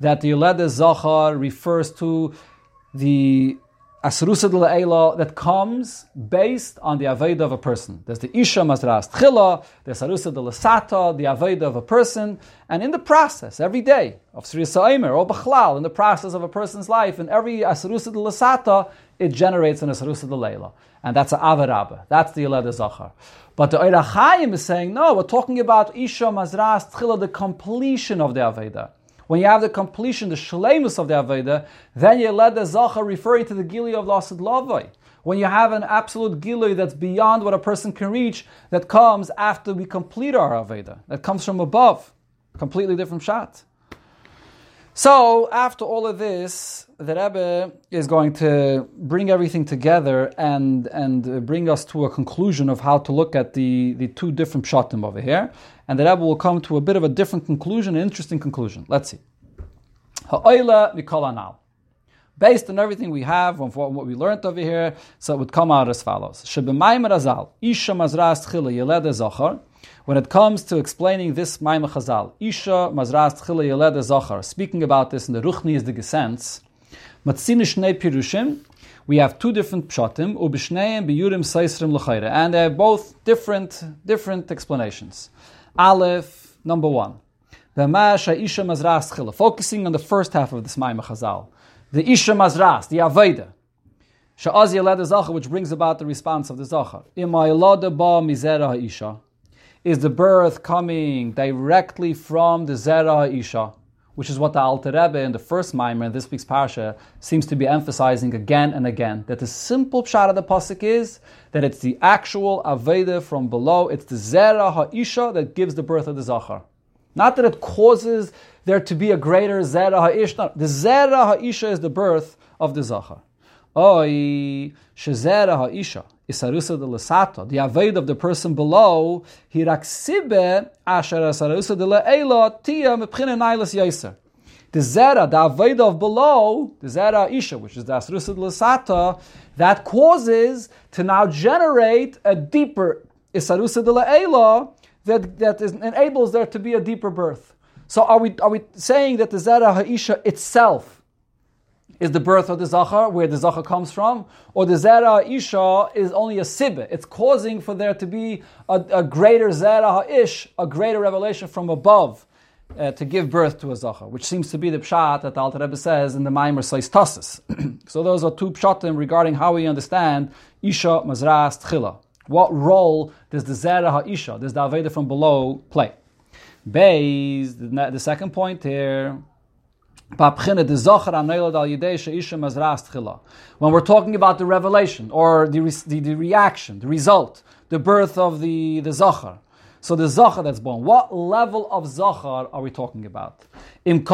that the Yeleda Zachar refers to the Asrusa de La'ela that comes based on the Aveda of a person. There's the Isha Mazras Tchila, there's Asrusa de Lasata, the Aveda of a person, and in the process, every day, of Sri Sa'imer or Bachlal, in the process of a person's life, in every Asrusa de Lasata, it generates an Asrusa de La'ela. And that's an Avarabba. That's the Yeleda Zachar. But the Ohr HaChaim is saying, no, we're talking about Isha Mazras Tchila, the completion of the Aveda. When you have the completion, the shleimus of the Aveda, then you let the Zachar referring to the Gilui of Lasid Lavai. When you have an absolute Gilui that's beyond what a person can reach, that comes after we complete our Aveda, that comes from above. Completely different shot. So, after all of this, the Rebbe is going to bring everything together and bring us to a conclusion of how to look at the two different pshatim over here. And the Rebbe will come to a bit of a different conclusion, an interesting conclusion. Let's see. Ha'oila mikol anal. Based on everything we have, on what we learned over here, so it would come out as follows. Shebemayim razal, Isha mazras tchila yeleda zachar. When it comes to explaining this Maimah Chazal, Isha mazras tchila yeleda zachar, speaking about this in the Ruchni is the Gesens, Matzine shnei pirushim, we have two different pshatim, ubishneim biyurim seisrim l'chayre, and they have both different explanations. Aleph, number one, V'masha Isha mazras tchila, focusing on the first half of this Maimah Chazal, the Isha mazras, the Aveda, Sha'az yeleda zachar, which brings about the response of the zachar. Ima yelada ba mizera ha'isha, is the birth coming directly from the Zera HaIsha, which is what the Alter Rebbe in the first Maimer in this week's Parsha seems to be emphasizing again and again, that the simple pshat of the pasuk is that it's the actual Aveda from below, it's the Zera HaIsha that gives the birth of the Zachar. Not that it causes there to be a greater Zera HaIsha, no. The Zera HaIsha is the birth of the Zachar. Oy, Shezera HaIsha, Isarusa de Lasata, the Aved of the person below, Hiraksibe, Asher Isarusa de La'ela, Tia Mepchine Nailas Yaiser. The Zera, the Aved of below, the Zera Isha, which is the Isarusa de Lasata, that causes to now generate a deeper Isarusa de La'ela that enables there to be a deeper birth. So are we saying that the Zera HaIsha itself is the birth of the Zachar, where the Zachar comes from, or the Zera Isha is only a sibbe? It's causing for there to be a greater Zera Ha'ish, a greater revelation from above, to give birth to a Zachar, which seems to be the pshat that the Alter Rebbe says in the Maimer Seis Tassis. So those are two pshatim regarding how we understand Isha Mazras Tchila. What role does the Zera HaIsha, does the Aveda from below, play? Beis, the second point here, when we're talking about the revelation, or the reaction, the result, the birth of the Zachar. So the Zachar that's born, what level of Zachar are we talking about? When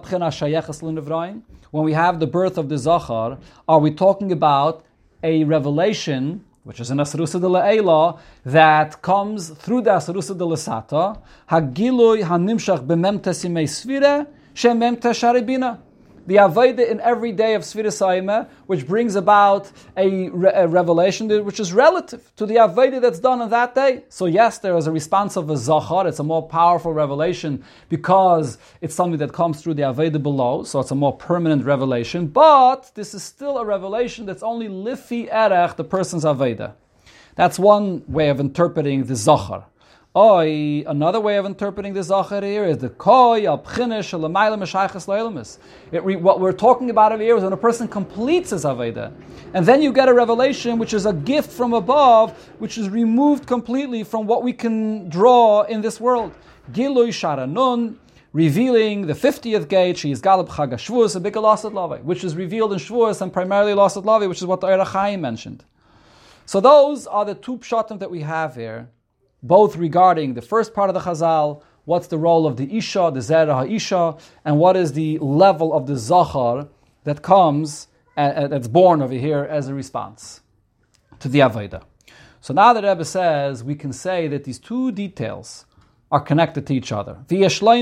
we have the birth of the Zachar, are we talking about a revelation, which is an Asrusa de La'ela, that comes through the Asrusa de Lasata, Hagilui hanimshach b'mem tesimei svire, the Aveda in every day of Sfira Saima, which brings about a revelation which is relative to the Aveda that's done on that day. So yes, there is a response of a Zachar, it's a more powerful revelation because it's something that comes through the Aveda below, so it's a more permanent revelation, but this is still a revelation that's only Lifi Erech, the person's Aveda. That's one way of interpreting the Zachar. Another way of interpreting the Zachar here is the Koi al Pchinish Shalamayla Meshaychas Leilamis. What we're talking about over here is when a person completes his Aveda, and then you get a revelation which is a gift from above, which is removed completely from what we can draw in this world. Gilui Sharanun, revealing the 50th gate, she is Galab Chag HaShavuos, a big Lasat Lavi, which is revealed in Shavuos and primarily Lasat Lavi, which is what the Ohr HaChaim mentioned. So those are the two pshatim that we have here, both regarding the first part of the Chazal, what's the role of the Isha, the Zera HaIsha, and what is the level of the Zachar that comes, that's born over here as a response to the Aveda. So now the Rebbe says, we can say that these two details are connected to each other. These 2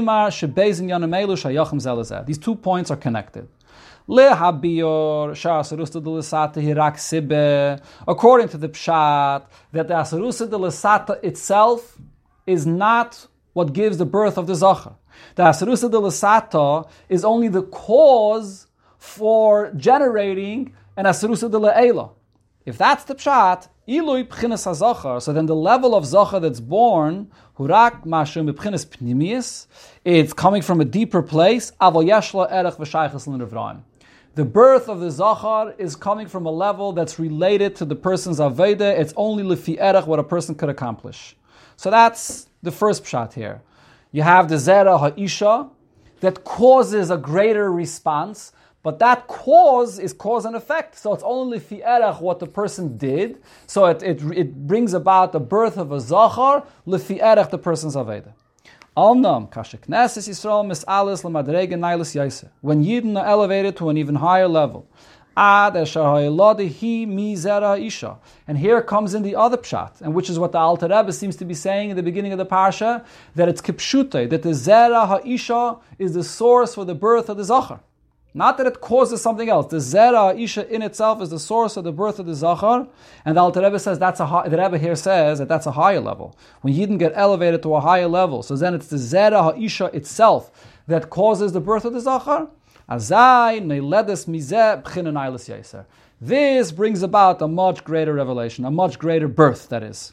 points are connected. According to the Pshat, that the Asarusa de Lasata itself is not what gives the birth of the Zachar. The Asarusa de Lasata is only the cause for generating an Asarusa de La'ela. If that's the pshat, Ilui Pchinas HaZachar, so then the level of Zachar that's born, Hurak Mashum Pchinas Pnimius, it's coming from a deeper place, Aval Yeshla Erech V'Shaychas L'Nevraim. The birth of the Zachar is coming from a level that's related to the person's Aveda. It's only Lefi Erech what a person could accomplish. So that's the first pshat here. You have the Zera Ha'isha that causes a greater response, but that cause is cause and effect. So it's only Lefi Erech what the person did. So it brings about the birth of a Zachar, Lefi Erech the person's Aveda. Alnam, Kashek Knesses Yisrael Misalis Lamadrega Nailis Yaisa. When Yidden are elevated to an even higher level. Ad Esher Ha'eladi Mi Zera Isha. And here comes in the other pshat, and which is what the Alter Rebbe seems to be saying in the beginning of the parsha, that it's Kipshute, that the Zera Ha'isha is the source for the birth of the Zachar. Not that it causes something else. The Zera Isha in itself is the source of the birth of the Zachar, and the Alter Rebbe says the Rebbe here says that that's a higher level. When Yidden get elevated to a higher level, so then it's the Zera Isha itself that causes the birth of the Zachar. Azai neiledes mizeh b'china nailas yaser. This brings about a much greater revelation, a much greater birth. That is,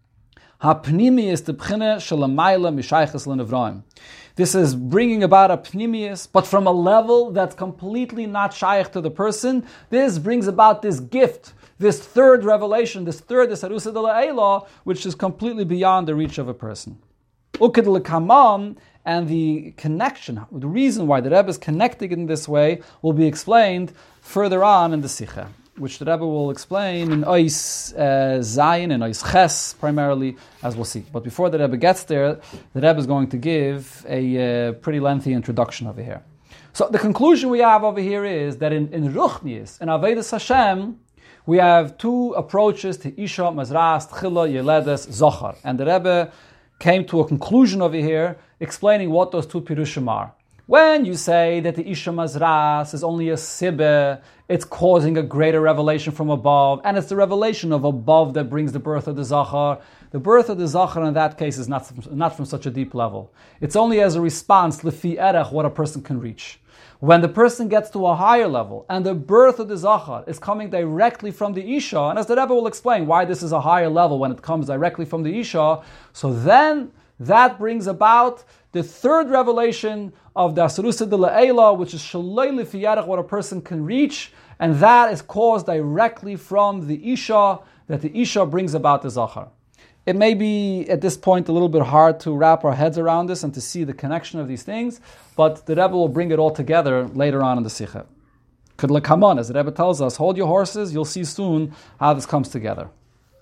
hapnimi is the b'china shelamayla mishayches lenevraim. This is bringing about a pnimius, but from a level that's completely not shaykh to the person. This brings about this gift, this third revelation, this Arusa de La'ela, which is completely beyond the reach of a person. Ukid l'kamam, and the connection, the reason why the Rebbe is connecting in this way will be explained further on in the Sikha, which the Rebbe will explain in Ois Zayin and Ois Ches primarily, as we'll see. But before the Rebbe gets there, the Rebbe is going to give a pretty lengthy introduction over here. So the conclusion we have over here is that in Ruchnius, in Avedis Hashem, we have two approaches to Isha, Mazras, Tchila, Yeledes, Zohar. And the Rebbe came to a conclusion over here, explaining what those two pirushim are. When you say that the Isha Mazras is only a sibbe, it's causing a greater revelation from above, and it's the revelation of above that brings the birth of the Zachar. The birth of the Zachar in that case is not from such a deep level. It's only as a response, lefi erech, what a person can reach. When the person gets to a higher level, and the birth of the Zachar is coming directly from the Isha, and as the Rebbe will explain why this is a higher level when it comes directly from the Isha, so then that brings about the third revelation of the Asarusa de La'ela, which is Shalei Lefi Erech, what a person can reach, and that is caused directly from the Isha, that the Isha brings about the Zachar. It may be at this point a little bit hard to wrap our heads around this and to see the connection of these things, but the Rebbe will bring it all together later on in the Sikha. Come on, as the Rebbe tells us, hold your horses, you'll see soon how this comes together.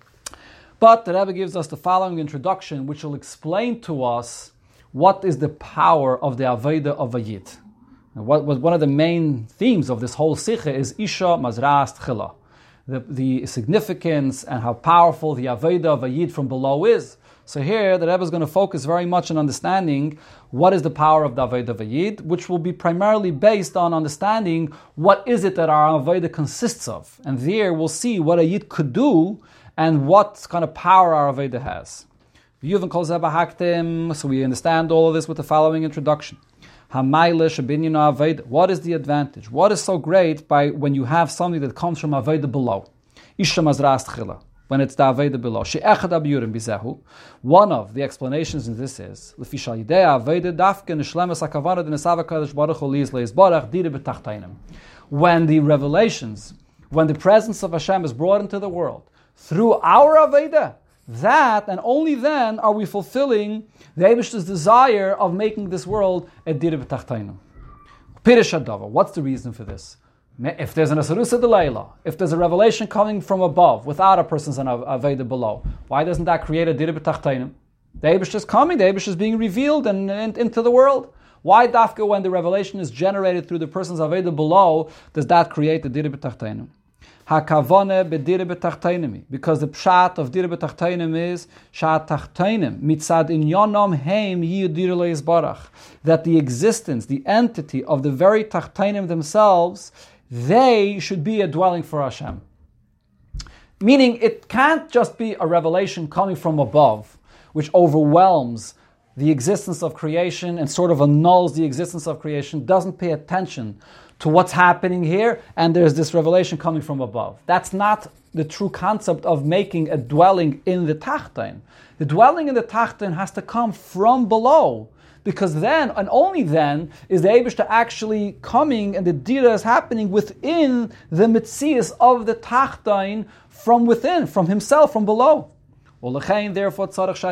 But the Rebbe gives us the following introduction, which will explain to us what is the power of the Aveda of a Yid. What was one of the main themes of this whole Sikha is Isha, Mazras, Tchila. The significance and how powerful the Aveda of a Yid from below is. So here, the Rebbe is going to focus very much on understanding what is the power of the Aveda of a Yid, which will be primarily based on understanding what is it that our Aveda consists of. And there we'll see what a Yid could do and what kind of power our Aveda has. So we understand all of this with the following introduction. What is the advantage? What is so great by when you have something that comes from Aveda below? When it's the Aveda below. One of the explanations in this is when the revelations, when the presence of Hashem is brought into the world through our Aveda, that and only then are we fulfilling the Eibishter's desire of making this world a Dira B'Tachtainu. Pirish Adava. What's the reason for this? If there's an Asarusa de Leila, if there's a revelation coming from above without a person's Aveda below, why doesn't that create a Dira B'Tachtainu? The Eibishter is coming, the Eibishter is being revealed and into the world. Why dafka when the revelation is generated through the person's Aveda below, does that create the Dira B'Tachtainu? Hakavone bedire betachteinim, because the pshat of dire betachteinim is shat tachteinim mitzad inyonom heim yidir leisbarach, that the existence, the entity of the very tachteinim themselves, they should be a dwelling for Hashem. Meaning, it can't just be a revelation coming from above, which overwhelms the existence of creation and sort of annuls the existence of creation, doesn't pay attention to what's happening here, and there's this revelation coming from above. That's not the true concept of making a dwelling in the Tachton. The dwelling in the Tachton has to come from below, because then, and only then, is the Eibishter actually coming, and the Dira is happening within the Metzias of the Tachton, from within, from himself, from below. Therefore, so therefore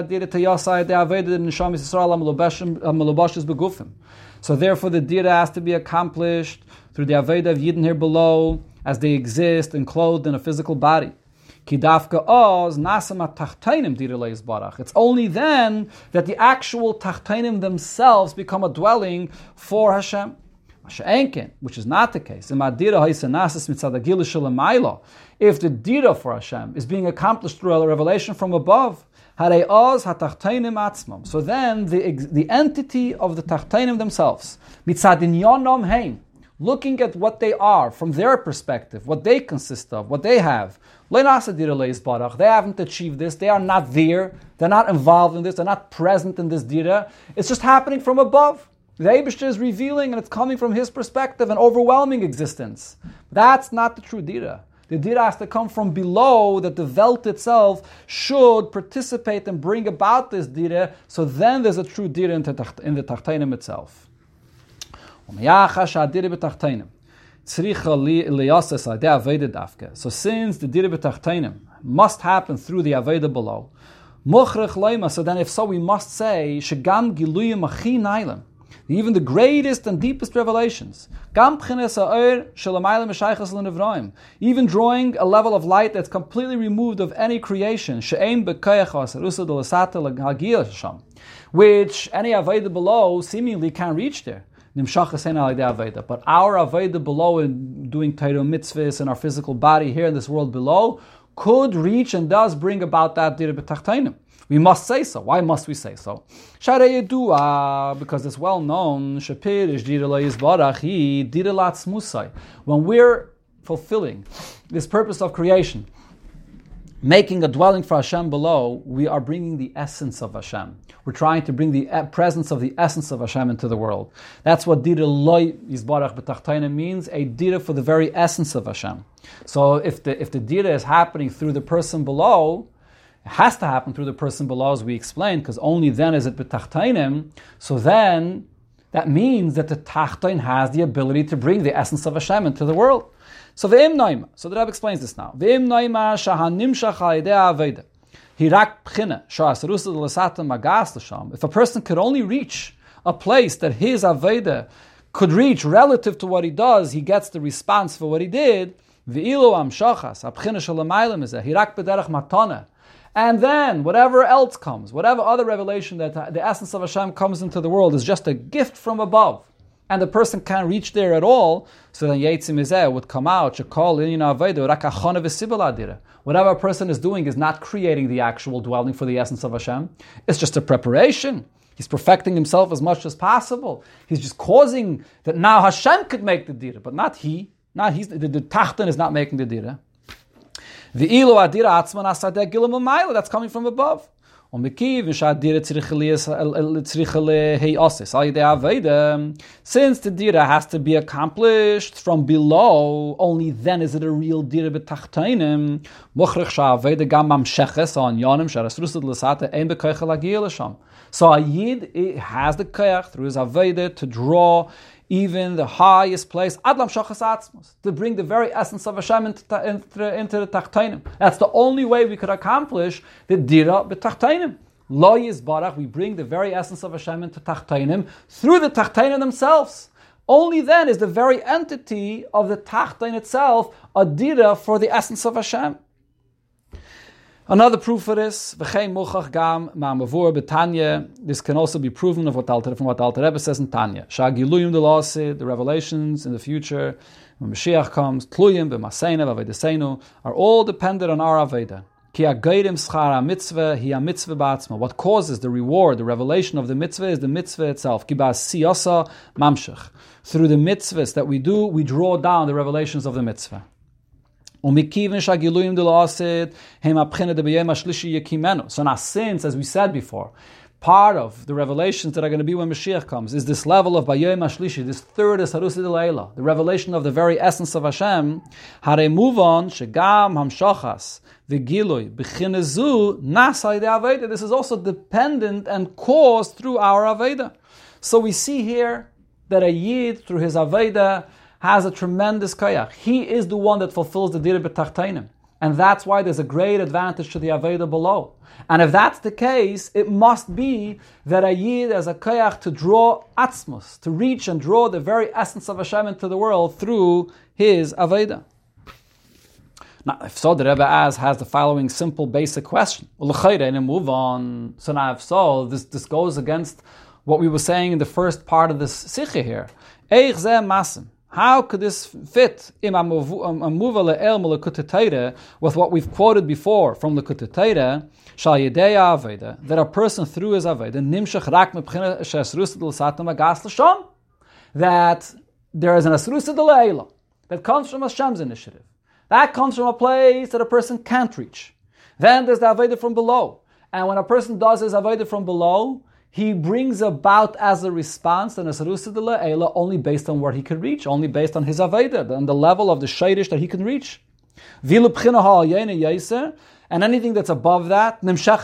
the Dira has to be accomplished through the Aveda of Yidden here below, as they exist and clothed in a physical body. It's only then that the actual Tachtainim themselves become a dwelling for Hashem. Which is not the case. If the Dira for Hashem is being accomplished through a revelation from above, so then the entity of the Tachtainim themselves, looking at what they are from their perspective, what they consist of, what they have, they haven't achieved this, they are not there, they're not involved in this, they're not present in this Dira. It's just happening from above. The Eibishter is revealing, and it's coming from his perspective, an overwhelming existence. That's not the true Dira. The Dira has to come from below, that the Welt itself should participate and bring about this Dira, so then there's a true Dira in the Tachtainim itself. So since the Dira b'Tachtainim must happen through the Aveda below, so then if so, we must say, Shegam Giluyim Achi Nailim, even the greatest and deepest revelations, even drawing a level of light that's completely removed of any creation, which any Aveda below seemingly can't reach there. But our Aveda below, in doing Torah mitzvahs in our physical body here in this world below, could reach and does bring about that Dira b'Tachtainim. We must say so. Why must we say so? Because it's well known, when we're fulfilling this purpose of creation, making a dwelling for Hashem below, we are bringing the essence of Hashem. We're trying to bring the presence of the essence of Hashem into the world. That's what Dira Loi Yisbarach B'Tachtainim means, a Dira for the very essence of Hashem. So if the Dira is happening through the person below, it has to happen through the person below, as we explained, because only then is it B'Tachtainim. So then, that means that the Tachtain has the ability to bring the essence of Hashem into the world. So the Rebbe explains this now. If a person could only reach a place that his Aveda could reach relative to what he does, he gets the response for what he did. And then, whatever else comes, whatever other revelation that the essence of Hashem comes into the world is just a gift from above, and the person can't reach there at all, so then Yetzim Izeh would come out, whatever a person is doing is not creating the actual dwelling for the essence of Hashem. It's just a preparation. He's perfecting himself as much as possible. He's just causing that now Hashem could make the Dira, but not he. The Tachton is not making the Dira. That's coming from above. Since the Dira has to be accomplished from below, only then is it a real Dira b'Tachtainim. So a Yid has the koyach through his Aveda to draw even the highest place, Adlam Shachas Atzmos, to bring the very essence of Hashem into the Tachtainim. That's the only way we could accomplish the Dira b'Tachtainim. Lo Yizbarach, we bring the very essence of Hashem into Tachtainim through the Tachtainim themselves. Only then is the very entity of the Tachtain itself a Dira for the essence of Hashem. Another proof for this, this can also be proven from what Alter Rebbe says in Tanya. The revelations in the future, when Mashiach comes, are all dependent on our Aveda. What causes the reward, the revelation of the mitzvah is the mitzvah itself. Through the mitzvahs that we do, we draw down the revelations of the mitzvah. So now since, as we said before, part of the revelations that are going to be when Mashiach comes, is this level of Bayom HaShlishi, this third is Harusi D'Leila, the revelation of the very essence of Hashem. Hare muvon shegam hamshachas v'gilui b'chinezu nasai de Aveda. This is also dependent and caused through our Aveda. So we see here that a Yid, through his Aveda, has a tremendous koyach. He is the one that fulfills the Dira B'Tachtainim. And that's why there's a great advantage to the Aveda below. And if that's the case, it must be that a Yid has a koyach to draw atzmos, to reach and draw the very essence of Hashem into the world through his Aveda. Now, if so, the Rebbe has the following simple, basic question. And move on. So now, if so, this goes against what we were saying in the first part of this Sikha here. Eich zeh masim. How could this fit with what we've quoted before from the Likutei Torah, Shal Yedei Aveda, that a person through his Aveda, Nimshach Rak Mebchina Shesrusa D'Lsatam Agas L'Sham, that there is an Asrusa D'Leila that comes from Hashem's initiative. That comes from a place that a person can't reach. Then there's the Aveda from below. And when a person does his Aveda from below, he brings about as a response an Asarusa D'Leila only based on what he can reach, only based on his Aveda, on the level of the Shayrish that he can reach. And anything that's above that,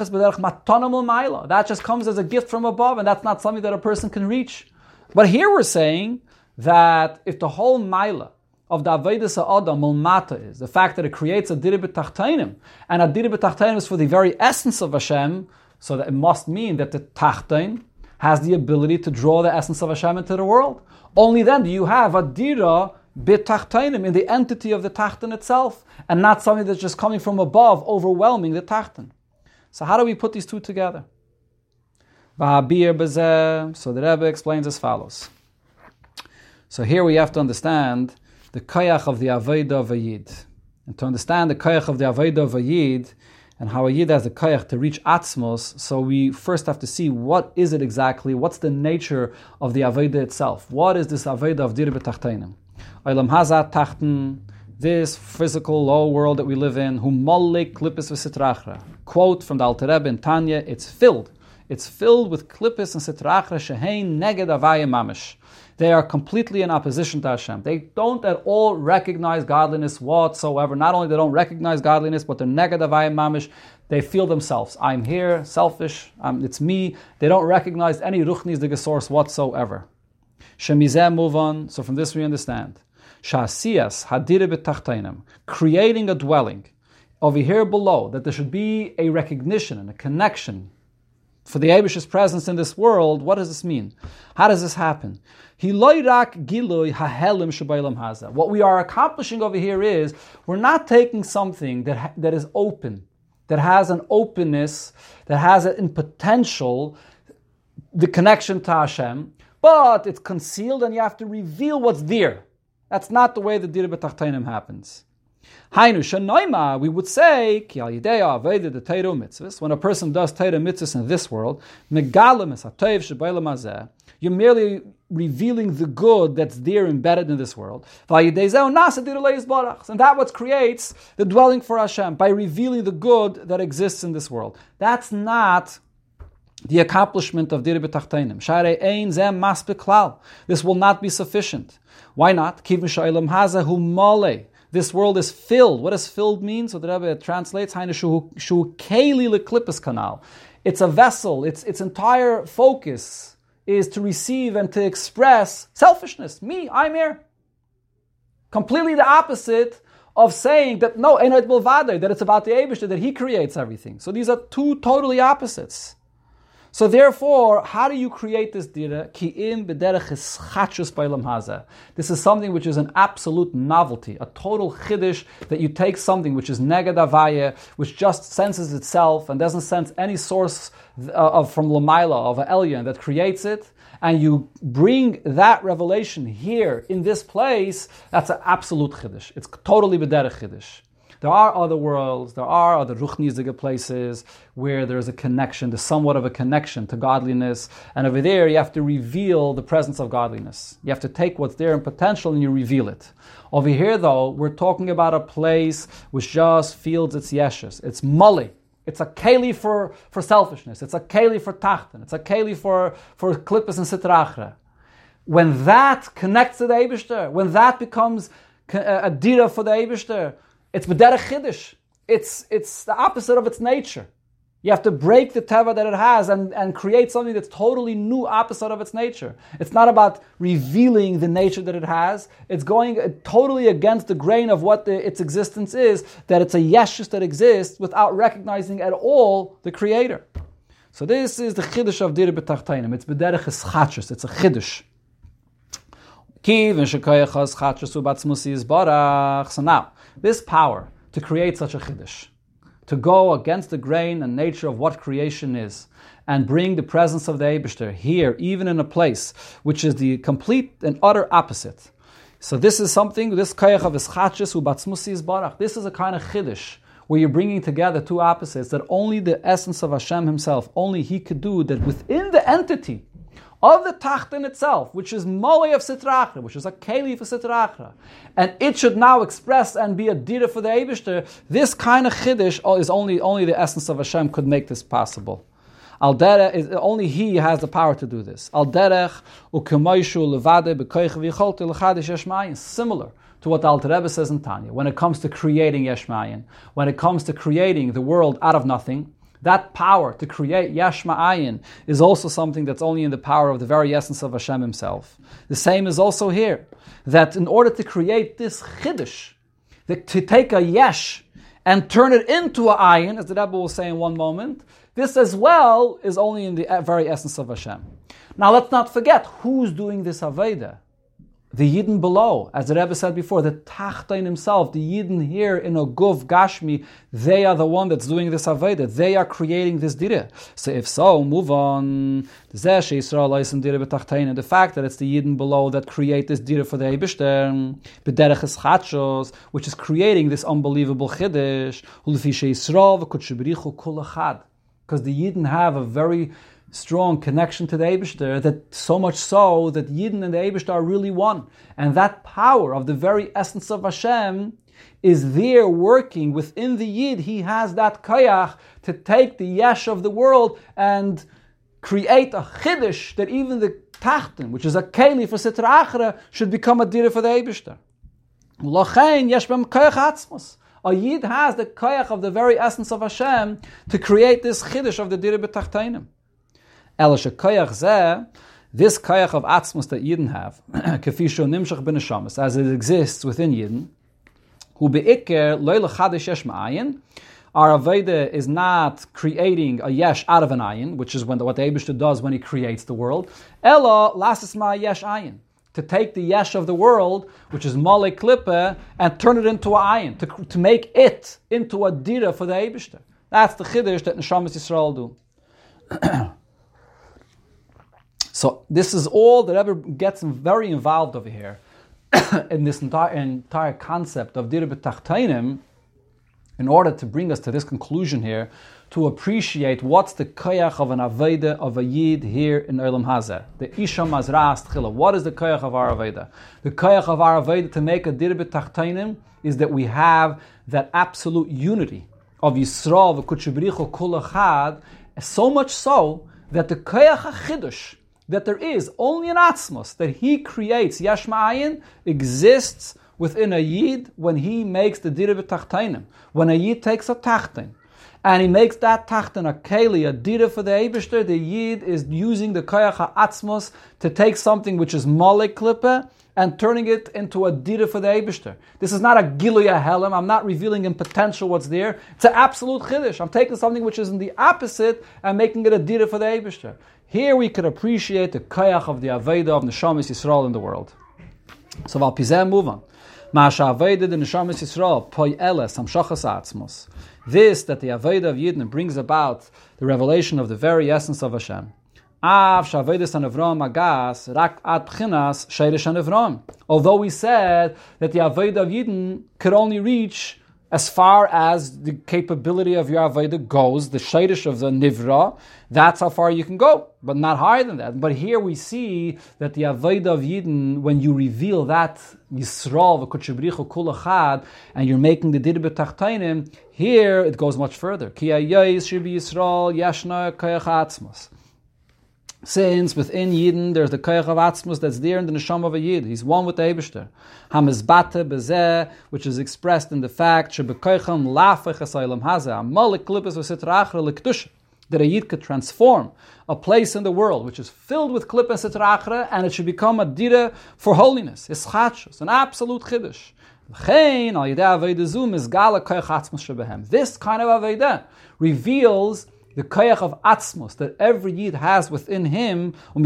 that just comes as a gift from above, and that's not something that a person can reach. But here we're saying that if the whole Maila of the Aveda Sa'adam Mulmata is the fact that it creates a Dira B'Tachtainim, and a Dira B'Tachtainim is for the very essence of Hashem, so that it must mean that the Tachtain has the ability to draw the essence of Hashem into the world. Only then do you have a Dira B'Tachtainim in the entity of the Tachtain itself, and not something that's just coming from above, overwhelming the Tachtain. So how do we put these two together? So the Rebbe explains as follows. So here we have to understand the Koyach of the Aveda of a Yid. And to understand the Koyach of the Aveda of a Yid, and how a Yid has the koyach to reach atzmos, so we first have to see what is it exactly, what's the nature of the Aveda itself. What is this Aveda of Dira B'Tachtainim? Olam hazat tachten, this physical low world that we live in, hu molik klippis v'sitrachra. Quote from the Alter Rebbe in Tanya, it's filled with klippis and sitrachra shehein neged avaya mamish. They are completely in opposition to Hashem. They don't at all recognize godliness whatsoever. Not only they don't recognize godliness, but they're neged avaya mamish. They feel themselves. I'm here, selfish, it's me. They don't recognize any ruchnis de source whatsoever. Shemizeh move on. So from this we understand. Shasiyas hadire b'tachtainim, creating a dwelling over here below, that there should be a recognition and a connection for the Eibish's presence in this world. What does this mean? How does this happen? What we are accomplishing over here is, we're not taking something that is open, that has an openness, that has in potential the connection to Hashem, but it's concealed and you have to reveal what's there. That's not the way the Dira B'Tachtainim happens. We would say, when a person does Torah mitzvahs in this world, you're merely revealing the good that's there embedded in this world. And that what creates the dwelling for Hashem, by revealing the good that exists in this world. That's not the accomplishment of Dira B'Tachtainim. This will not be sufficient. Why not? This world is filled. What does filled mean? So the Rebbe translates, it's a vessel. Its entire focus is to receive and to express selfishness. Me, I'm here. Completely the opposite of saying that no, that it's about the Eibishter, that he creates everything. So these are two totally opposites. So therefore, how do you create this dira? This is something which is an absolute novelty, a total chiddush, that you take something which is neged avaya, which just senses itself and doesn't sense any source from Lamaila, of an Elyon that creates it, and you bring that revelation here in this place. That's an absolute chiddush. It's totally b'derech chiddush. There are other worlds, there are other ruchnizige places where there's a connection, there's somewhat of a connection to godliness, and over there you have to reveal the presence of godliness. You have to take what's there in potential and you reveal it. Over here though, we're talking about a place which just feels its yeshus, it's mulli. It's a keli for selfishness. It's a keli for tachten. It's a keli for klippus and sitra achra. When that connects to the Eibishter, when that becomes a dira for the Eibishter, it's b'derech chiddush. It's the opposite of its nature. You have to break the teva that it has and create something that's totally new, opposite of its nature. It's not about revealing the nature that it has. It's going totally against the grain of what its existence is, that it's a yeshus that exists without recognizing at all the Creator. So this is the chiddush of dira b'tachtainim. It's b'derech eschatshus. It's a chiddush. So now, this power to create such a chiddush, to go against the grain and nature of what creation is, and bring the presence of the Eibishter here, even in a place which is the complete and utter opposite. So this is something, this koyach of eschatshus ubatzmusi yisbarach, this is a kind of chiddush, where you're bringing together two opposites that only the essence of Hashem Himself, only He could do, that within the entity of the tachten itself, which is molei of sitra achra, which is a keli for sitra achra, and it should now express and be a dira for the Eibishter. This kind of chiddush is only the essence of Hashem could make this possible. Al derech, only He has the power to do this. Al derech u'kemoishu levade b'koich v'yicholti l'chadish yesh ma'ayin. Similar to what the Alter Rebbe says in Tanya, when it comes to creating yesh ma'ayin, when it comes to creating the world out of nothing. That power to create Yesh Ma'ayin is also something that's only in the power of the very essence of Hashem Himself. The same is also here, that in order to create this Chiddush, to take a Yesh and turn it into a Ayin, as the Rebbe will say in one moment, this as well is only in the very essence of Hashem. Now let's not forget who's doing this Aveda. The Yidden below, as the Rebbe said before, the Tachtain himself, the Yidden here in a Guf Gashmi, they are the one that's doing this Aveda. They are creating this Dira. So if so, move on. The fact that it's the Yidden below that create this Dira for the Eibishter, B'derech eschatshus, which is creating this unbelievable Chiddush, because the Yidden have a very strong connection to the Eibishter, that so much so that Yidden and the Eibishter are really one. And that power of the very essence of Hashem is there working within the Yid. He has that koyach to take the yesh of the world and create a chiddush that even the tachten, which is a keli for sitra achra, should become a dira for the Eibishter. Lochein yesh b'm koyach atzmos. A Yid has the koyach of the very essence of Hashem to create this chiddush of the dira b'tachtainim. This koyach of atzmus that Yidden have, as it exists within Yidden, who beikir loy lechadish yesh ma'ayin, our Aveda is not creating a yesh out of an ayin, which is what the Eibishter does when He creates the world. Ela lasis ma yesh ayin, to take the yesh of the world, which is malei klippe, and turn it into a ayin, to make it into a dira for the Eibishter. That's the chiddush that Neshamas Yisrael do. So this is all that ever gets very involved over here in this entire concept of Dira B'Tachtainim, in order to bring us to this conclusion here, to appreciate what's the koyach of an Aveda of a Yid here in Olam Hazeh. The Isha Mazras Tchila. What is the koyach of our Aveda? The koyach of our Aveda to make a Dira B'Tachtainim is that we have that absolute unity of Yisrael v'Kudsha B'richu Kol Echad, so much so that the koyach HaChidush that there is only an atzmos, that He creates yesh ma'ayin, exists within a Yid when he makes the dira b'tachtainim. When a Yid takes a tachtain, and he makes that tachtain a keli, a dira for the Eibishter, the Yid is using the koyach ha'atzmos to take something which is malek klippe and turning it into a dira for the Eibishter. This is not a gilui helam. I'm not revealing in potential what's there. It's an absolute chiddush. I'm taking something which is in the opposite and making it a dira for the Eibishter. Here we could appreciate the koyach of the Aveda of Neshamas Yisrael in the world. So Val Pizeh, move on. Ma'asha Aveda the Neshamas Yisrael poy eles hamshachas atzmos. This that the Aveda of Yidden brings about the revelation of the very essence of Hashem. Av shavedes an Avram agas rak ad bchinas sheirish an Avram. Although we said that the Aveda of Yidden could only reach as far as the capability of your Avodah goes, the Shaidish of the Nivra, that's how far you can go, but not higher than that. But here we see that the Avodah of Yidden, when you reveal that Yisrael, v'kutshebrichu kul echad, and you're making the Dir b'tachtainim, here it goes much further. Ki hayayis shibi Yisrael yashna koyach atzmos. Since within Yidden there's the koyach of atzmos that's there in the neshama of a Yid. He's one with the Eibishter. Hamizbate bezeh, which is expressed in the fact shebekoycham lafech esaylam hazeh amalik klippus v'sitra achra l'kedusha, that a Yid could transform a place in the world which is filled with klippah and sitra achra, and it should become a dira for holiness. It's chadshus, an absolute chiddush. This kind of Aveda reveals the koyach of atzmos that every Yid has within him, and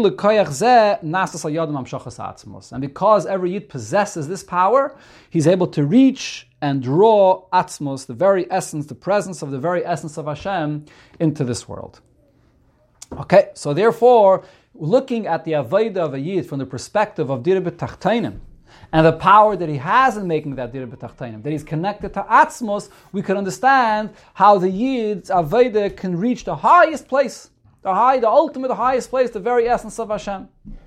because every Yid possesses this power, he's able to reach and draw atzmos, the very essence, the presence of the very essence of Hashem, into this world. Okay, so therefore, looking at the Aveda of a Yid from the perspective of Dir b'tachtainim, and the power that he has in making that Dir b'tachtainim, that he's connected to Atzmos, we can understand how the Yid's Aveda can reach the highest place, the ultimate, the highest place, the very essence of Hashem.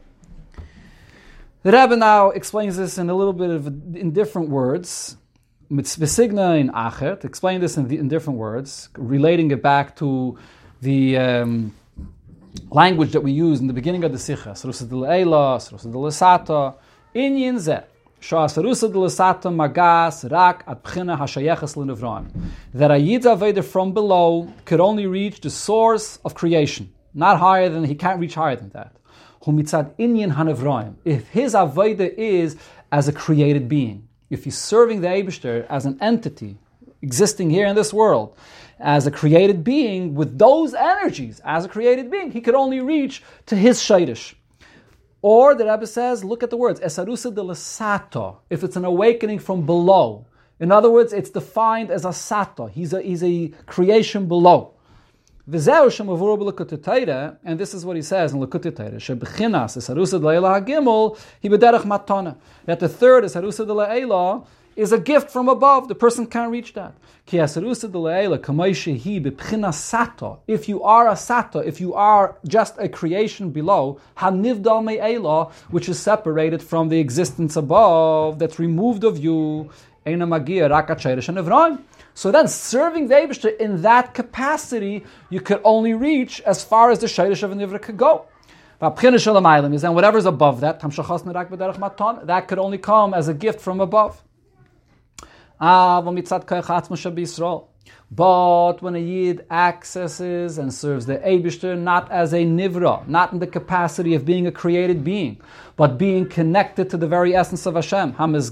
The Rebbe now explains this in a little bit in different words. Mitzvah in Acher, to explain this in different words, relating it back to the language that we use in the beginning of the Sikha, Sarusa de Le'ela, Sarusa de Lesata, Inyin Zeh, Sarusa de Lesata Magas, Rak, At Pchina Hashayeches L'Nevron, that a Yid's Aveda from below could only reach the source of creation, not higher than, he can't reach higher than that. Humitzad Inyin HaNevroim, if his Aveda is as a created being, if he's serving the Eibishter as an entity existing here in this world, as a created being, with those energies, as a created being, he could only reach to his Shaidish. Or the Rebbe says, look at the words, Esarusa de l'sato, if it's an awakening from below. In other words, it's defined as a sato. He's a creation below. And this is what he says in Lekutei Torah, Shebechinas Esarusa de Le'ela HaGimel, Hi B'derech Matana, that the third Esarusa de Le'ela is a gift from above. The person can't reach that. Ki Esarusa de Le'ela Kamei Shehi B'Pchinas Sato, if you are a sato, if you are just a creation below, Hanivdal Me'ela, which is separated from the existence above, that's removed of you, Eina Magia Rakat Sheiresh HaNevroim. So then, serving the Eibishter in that capacity, you could only reach as far as the Sheiresh of a Nivra could go. And whatever's above that, that could only come as a gift from above. But when a Yid accesses and serves the Eibishter not as a Nivra, not in the capacity of being a created being, but being connected to the very essence of Hashem.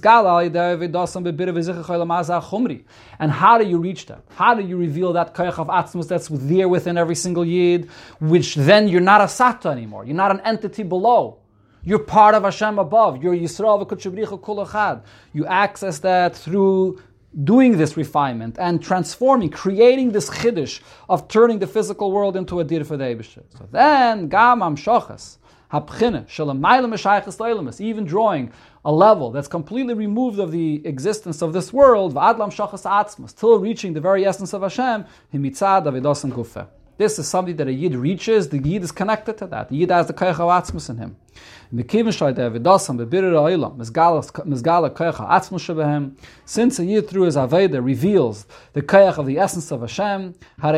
And how do you reach that? How do you reveal that koyach of atzmus that's there within every single Yid, which then you're not a Sata anymore, you're not an entity below. You're part of Hashem above. You're Yisrael v'kutshebrichu kul echad. You access that through doing this refinement and transforming, creating this chiddush of turning the physical world into a dir for the Eibishter. So then, gam amshochas, hapchine, shalamayla meshayches lo'elamis, even drawing a level that's completely removed of the existence of this world, v'adlam shochas atzmas, till reaching the very essence of Hashem, himitzad avidos and gufeh. This is something that a Yid reaches, the Yid is connected to that. The Yid has the koyach of atzmus in him. Since a Yid through his Aveda reveals the koyach of the essence of Hashem,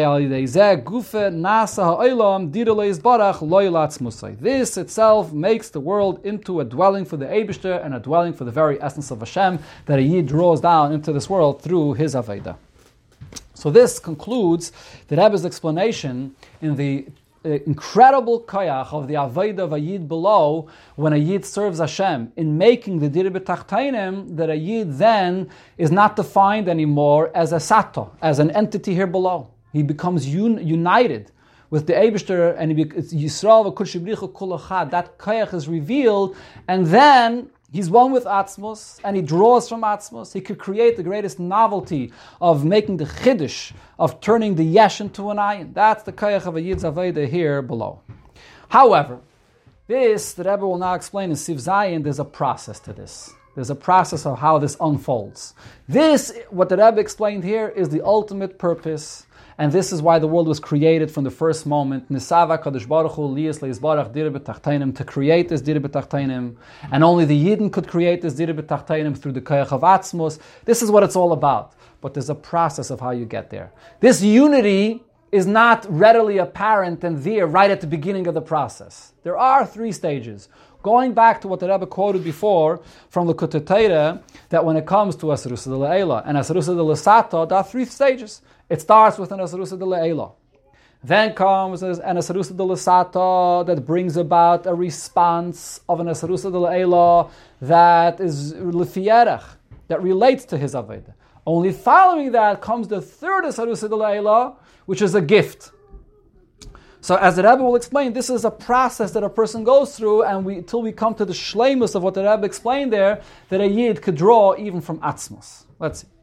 this itself makes the world into a dwelling for the Eibishter and a dwelling for the very essence of Hashem that a Yid draws down into this world through his Aveda. So this concludes the Rebbe's explanation in the incredible koyach of the Aveda of a Yid below when a Yid serves Hashem in making the Dir b'tachtainim, that a Yid then is not defined anymore as a Sato, as an entity here below. He becomes united with the Eibishter, and it's Yisrael v'kutshebrichu kul echad. That koyach is revealed, and then he's one with Atzmos, and he draws from Atzmos. He could create the greatest novelty of making the chiddush, of turning the yesh into an ayin. That's the koyach of a Yid's Aveda here below. However, this, the Rebbe will now explain in Siv Zayin, there's a process to this. There's a process of how this unfolds. This, what the Rebbe explained here, is the ultimate purpose. And this is why the world was created from the first moment. Nisava Kadosh Baruch Hu liyas leizbarach dira b'tachtainim, to create this dira b'tachtainim. And only the Yidden could create this dira b'tachtainim through the koyach of atzmos. This is what it's all about. But there's a process of how you get there. This unity is not readily apparent and there right at the beginning of the process. There are 3 stages. Going back to what the Rebbe quoted before from the Likutei Torah, that when it comes to Asarusa de Le'ela and Asarusa de L'Sato, there are 3 stages. It starts with an Asarusa de Le'ela. Then comes an Asarusa de L'Sato that brings about a response of an Asarusa de Le'ela that is L'fiyerech, that relates to his Aveda. Only following that comes the 3rd Asarusa de Le'ela, which is a gift. So as the Rebbe will explain, this is a process that a person goes through, and until we come to the shleimus of what the Rebbe explained there, that a Yid could draw even from Atzmos. Let's see.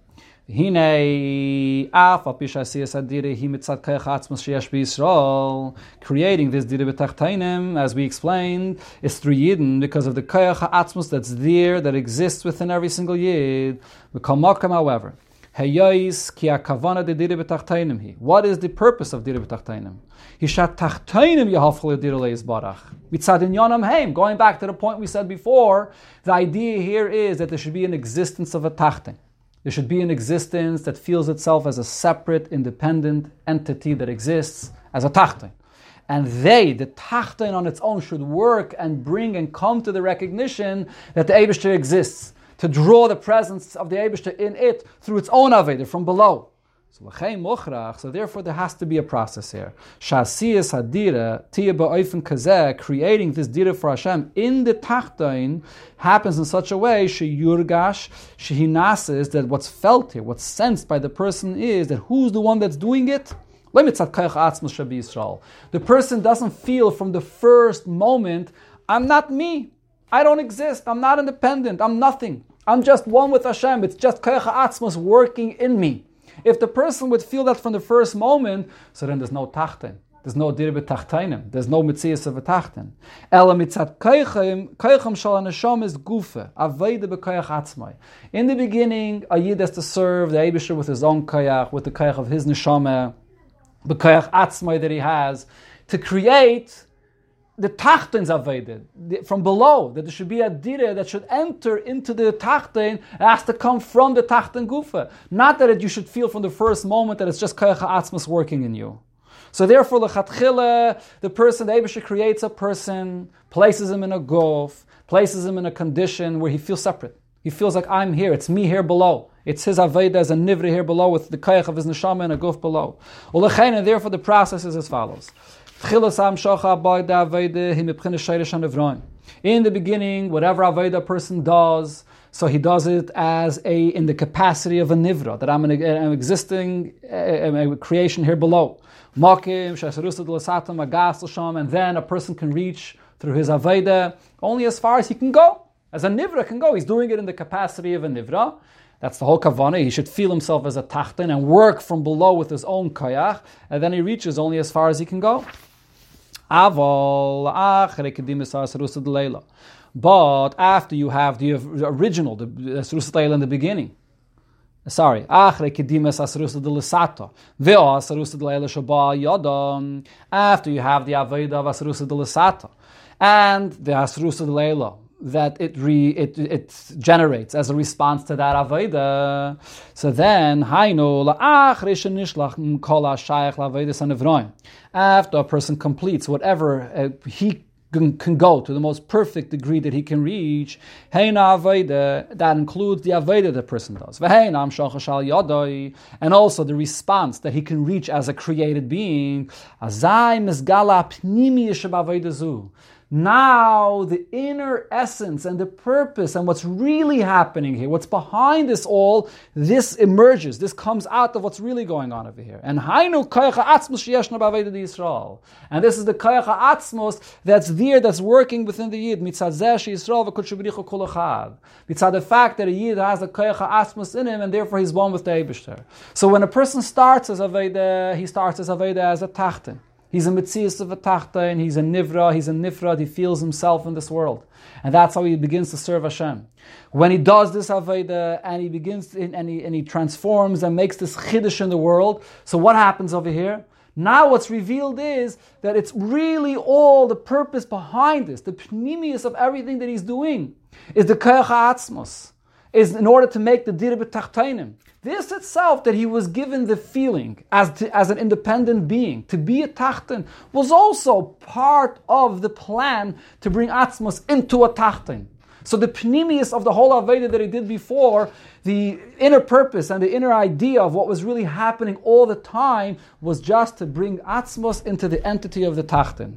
Creating this dira b'tachtainim, as we explained, is through Yidden because of the koyach ha'atzmos that's there, that exists within every single Yid. However, what is the purpose of dira b'tachtainim? Going back to the point we said before, the idea here is that there should be an existence of a tachtin. There should be an existence that feels itself as a separate, independent entity that exists as a tachtin. And the tachtin on its own, should work and bring and come to the recognition that the Eibishter exists, to draw the presence of the Eibishter in it through its own Aveda, from below. So therefore there has to be a process here. Shasiyas hadira tiya ba'ofen kazeh, creating this dira for Hashem in the tachtain, happens in such a way sheyurgash shehinases, that what's felt here, what's sensed by the person is that who's the one that's doing it? The person doesn't feel from the first moment, I'm not me, I don't exist, I'm not independent, I'm nothing, I'm just one with Hashem, it's just koyach ha'atzmos working in me. If the person would feel that from the first moment, so then there's no tachtin. There's no dira b'tachtainim. There's no mitzias of a tachtin. Ela mitzat koyacham shal haneshama is gufe, aveda b'koyach atzmai. In the beginning, a Yid has to serve the Eibishter with his own koyach, with the koyach of his neshama, b'koyach atzmai that he has, to create the tachtin's aveda from below, that there should be a dira that should enter into the tachtin. It has to come from the tachtin gufa, not that you should feel from the first moment that it's just koyach ha'atzmos working in you. So therefore, l'chatchila, the person, the Eibishter creates a person, places him in a guf, places him in a condition where he feels separate. He feels like, I'm here, it's me here below. It's his aveda as a nivri here below, with the koyach of his neshama and a guf below. And therefore the process is as follows. In the beginning, whatever Aveda a person does, so he does it as in the capacity of a nivra, that I'm an existing creation here below. And then a person can reach through his Aveda only as far as he can go. As a nivra can go, he's doing it in the capacity of a nivra. That's the whole kavanah. He should feel himself as a tachtin and work from below with his own koyach, and then he reaches only as far as he can go. But after you have the original, the Asrusa Leila in the beginning, after you have the Aveda of Asrusa de L'Sato and the Asrusa de Leila that it generates as a response to that Aveda, so then after a person completes whatever he can go to the most perfect degree that he can reach, that includes the Aveda the person does, and also the response that he can reach as a created being. Now the inner essence and the purpose and what's really happening here, what's behind this all, this emerges, this comes out of what's really going on over here. And hainu koyach ha'atzmos sheyeshna b'aveda d'Yisrael. And this is the koyach ha'atzmos that's there, that's working within the Yid. Mitzad zeh sheYisrael v'kodesh b'richu kol echad. Mitzad the fact that a Yid has the koyach ha'atzmos in him, and therefore he's one with the Eibishter. So when a person starts as Aveda, he starts as Aveda as a tachtin. He's a Metzias of a Tachtain, he's a Nivra, he's a Nifrad, he feels himself in this world. And that's how he begins to serve Hashem. When he does this Aveda, and he begins, and he transforms and makes this Chiddush in the world, so what happens over here? Now what's revealed is that it's really all the purpose behind this, the pnimius of everything that he's doing, is the Koyach HaAtzmos, is in order to make the Dir B'Tachtainim. This itself, that he was given the feeling as an independent being, to be a Tachton, was also part of the plan to bring Atzmos into a Tachton. So the pnimius of the whole Aveda that he did before, the inner purpose and the inner idea of what was really happening all the time, was just to bring Atzmos into the entity of the Tachton.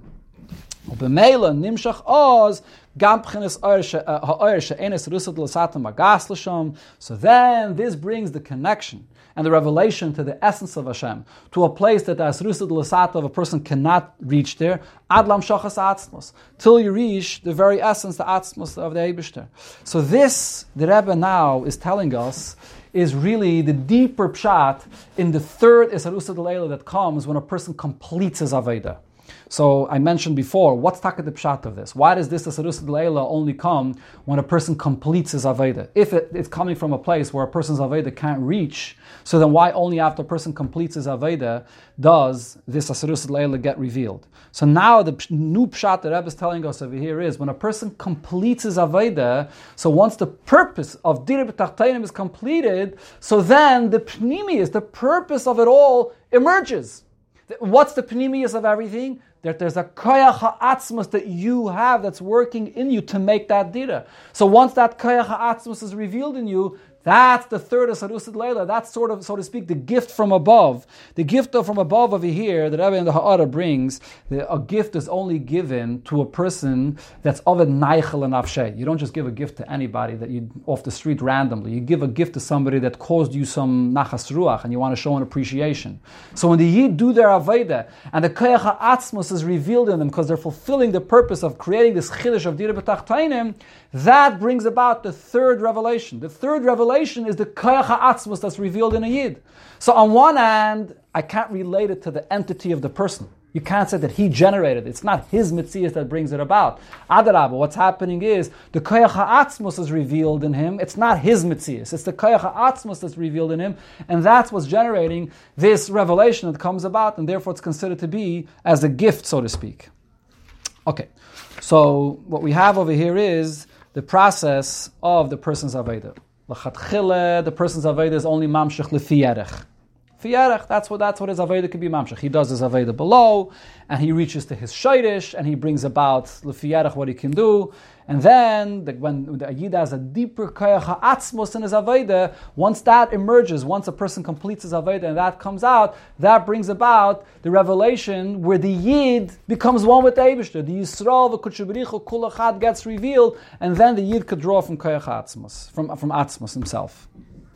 So then this brings the connection and the revelation to the essence of Hashem, to a place that the Asrusad L'Sata of a person cannot reach there, Adlam Shachas Atzmos, till you reach the very essence, the Atzmos of the Eibishter. So this, the Rebbe now is telling us, is really the deeper pshat in the third Asrusad L'Eila that comes when a person completes his Aveda. So I mentioned before, what's taka the pshat of this? Why does this Asarusad Leila only come when a person completes his Aveda? If it's coming from a place where a person's Aveda can't reach, so then why only after a person completes his Aveda does this Asarusad Leila get revealed? So now the new pshat that Rebbe is telling us over here is when a person completes his Aveda, so once the purpose of Dir B'Tachtainim is completed, so then the pnimius, the purpose of it all emerges. What's the pnimius of everything? That there's a koyach ha'atzmos that you have that's working in you to make that dira. So once that koyach ha'atzmos is revealed in you, that's the third of Sarusad Leila. That's sort of, so to speak, the gift from above. The gift from above over here that Rebbe in the Ha'ara brings, a gift is only given to a person that's Ovid Neichel and Avshay. You don't just give a gift to anybody that you off the street randomly. You give a gift to somebody that caused you some nachas ruach and you want to show an appreciation. So when the Yid do their Aveda and the Koyach HaAtzmos is revealed in them because they're fulfilling the purpose of creating this Chiddush of Dir B'Tachtainim, that brings about the third revelation. The third revelation is the Koyach HaAtzmos that's revealed in a Yid. So on one hand, I can't relate it to the entity of the person. You can't say that he generated it. It's not his Metzias that brings it about. Adarabah, what's happening is the Koyach HaAtzmos is revealed in him. It's not his Metzias. It's the Koyach HaAtzmos that's revealed in him, and that's what's generating this revelation that comes about, and therefore it's considered to be as a gift, so to speak. Okay, so what we have over here is the process of the person's Aveda. L'chatchile, the person's Aveda is only mamshech lefi yerech. Fiyerech, that's what his Aveda could be mamshech. He does his Aveda below, and he reaches to his shayrish, and he brings about lefi yerech what he can do. And then, when the Yid has a deeper koyach ha'atzmos in his Aveda, once that emerges, once a person completes his Aveda and that comes out, that brings about the revelation where the Yid becomes one with the Eibishter. The Yisrael, v'kudshu b'richu, kul echad gets revealed, and then the Yid could draw from koyach ha'atzmos, from Atzmos himself.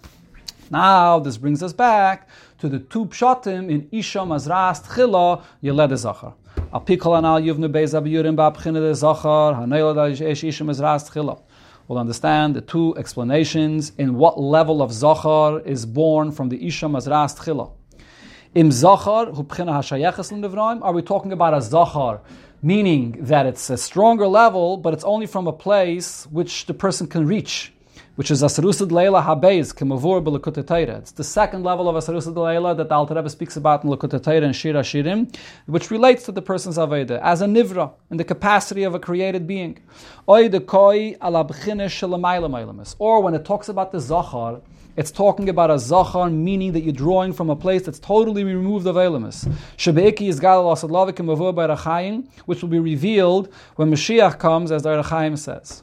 Now, this brings us back to the two pshatim in Isha Mazras Tchila Yeled Zachar. Al pikol anal yuvnu beis abiyurim ba'abchina de Zachar hanayolad Isha Mazras Tchila. We'll understand the two explanations in what level of Zachar is born from the Isha Mazras Tchila. Im Zachar hu b'china hashayachas l'nevraim. Are we talking about a Zachar, meaning that it's a stronger level, but it's only from a place which the person can reach, which is Asarusad Leila Habeis, Kemavur B'Lekutei Torah. It's the second level of Asarusad Leila that the Alter Rebbe speaks about in Lekutei Torah and Shir HaShirim, which relates to the person's Aveda, as a Nivra, in the capacity of a created being. Or when it talks about the Zachar, it's talking about a Zachar, meaning that you're drawing from a place that's totally removed of Elamis. Which will be revealed when Mashiach comes, as the Erechaim says.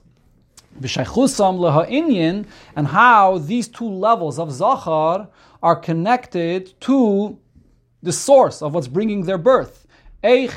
And how these two levels of Zachar are connected to the source of what's bringing their birth. What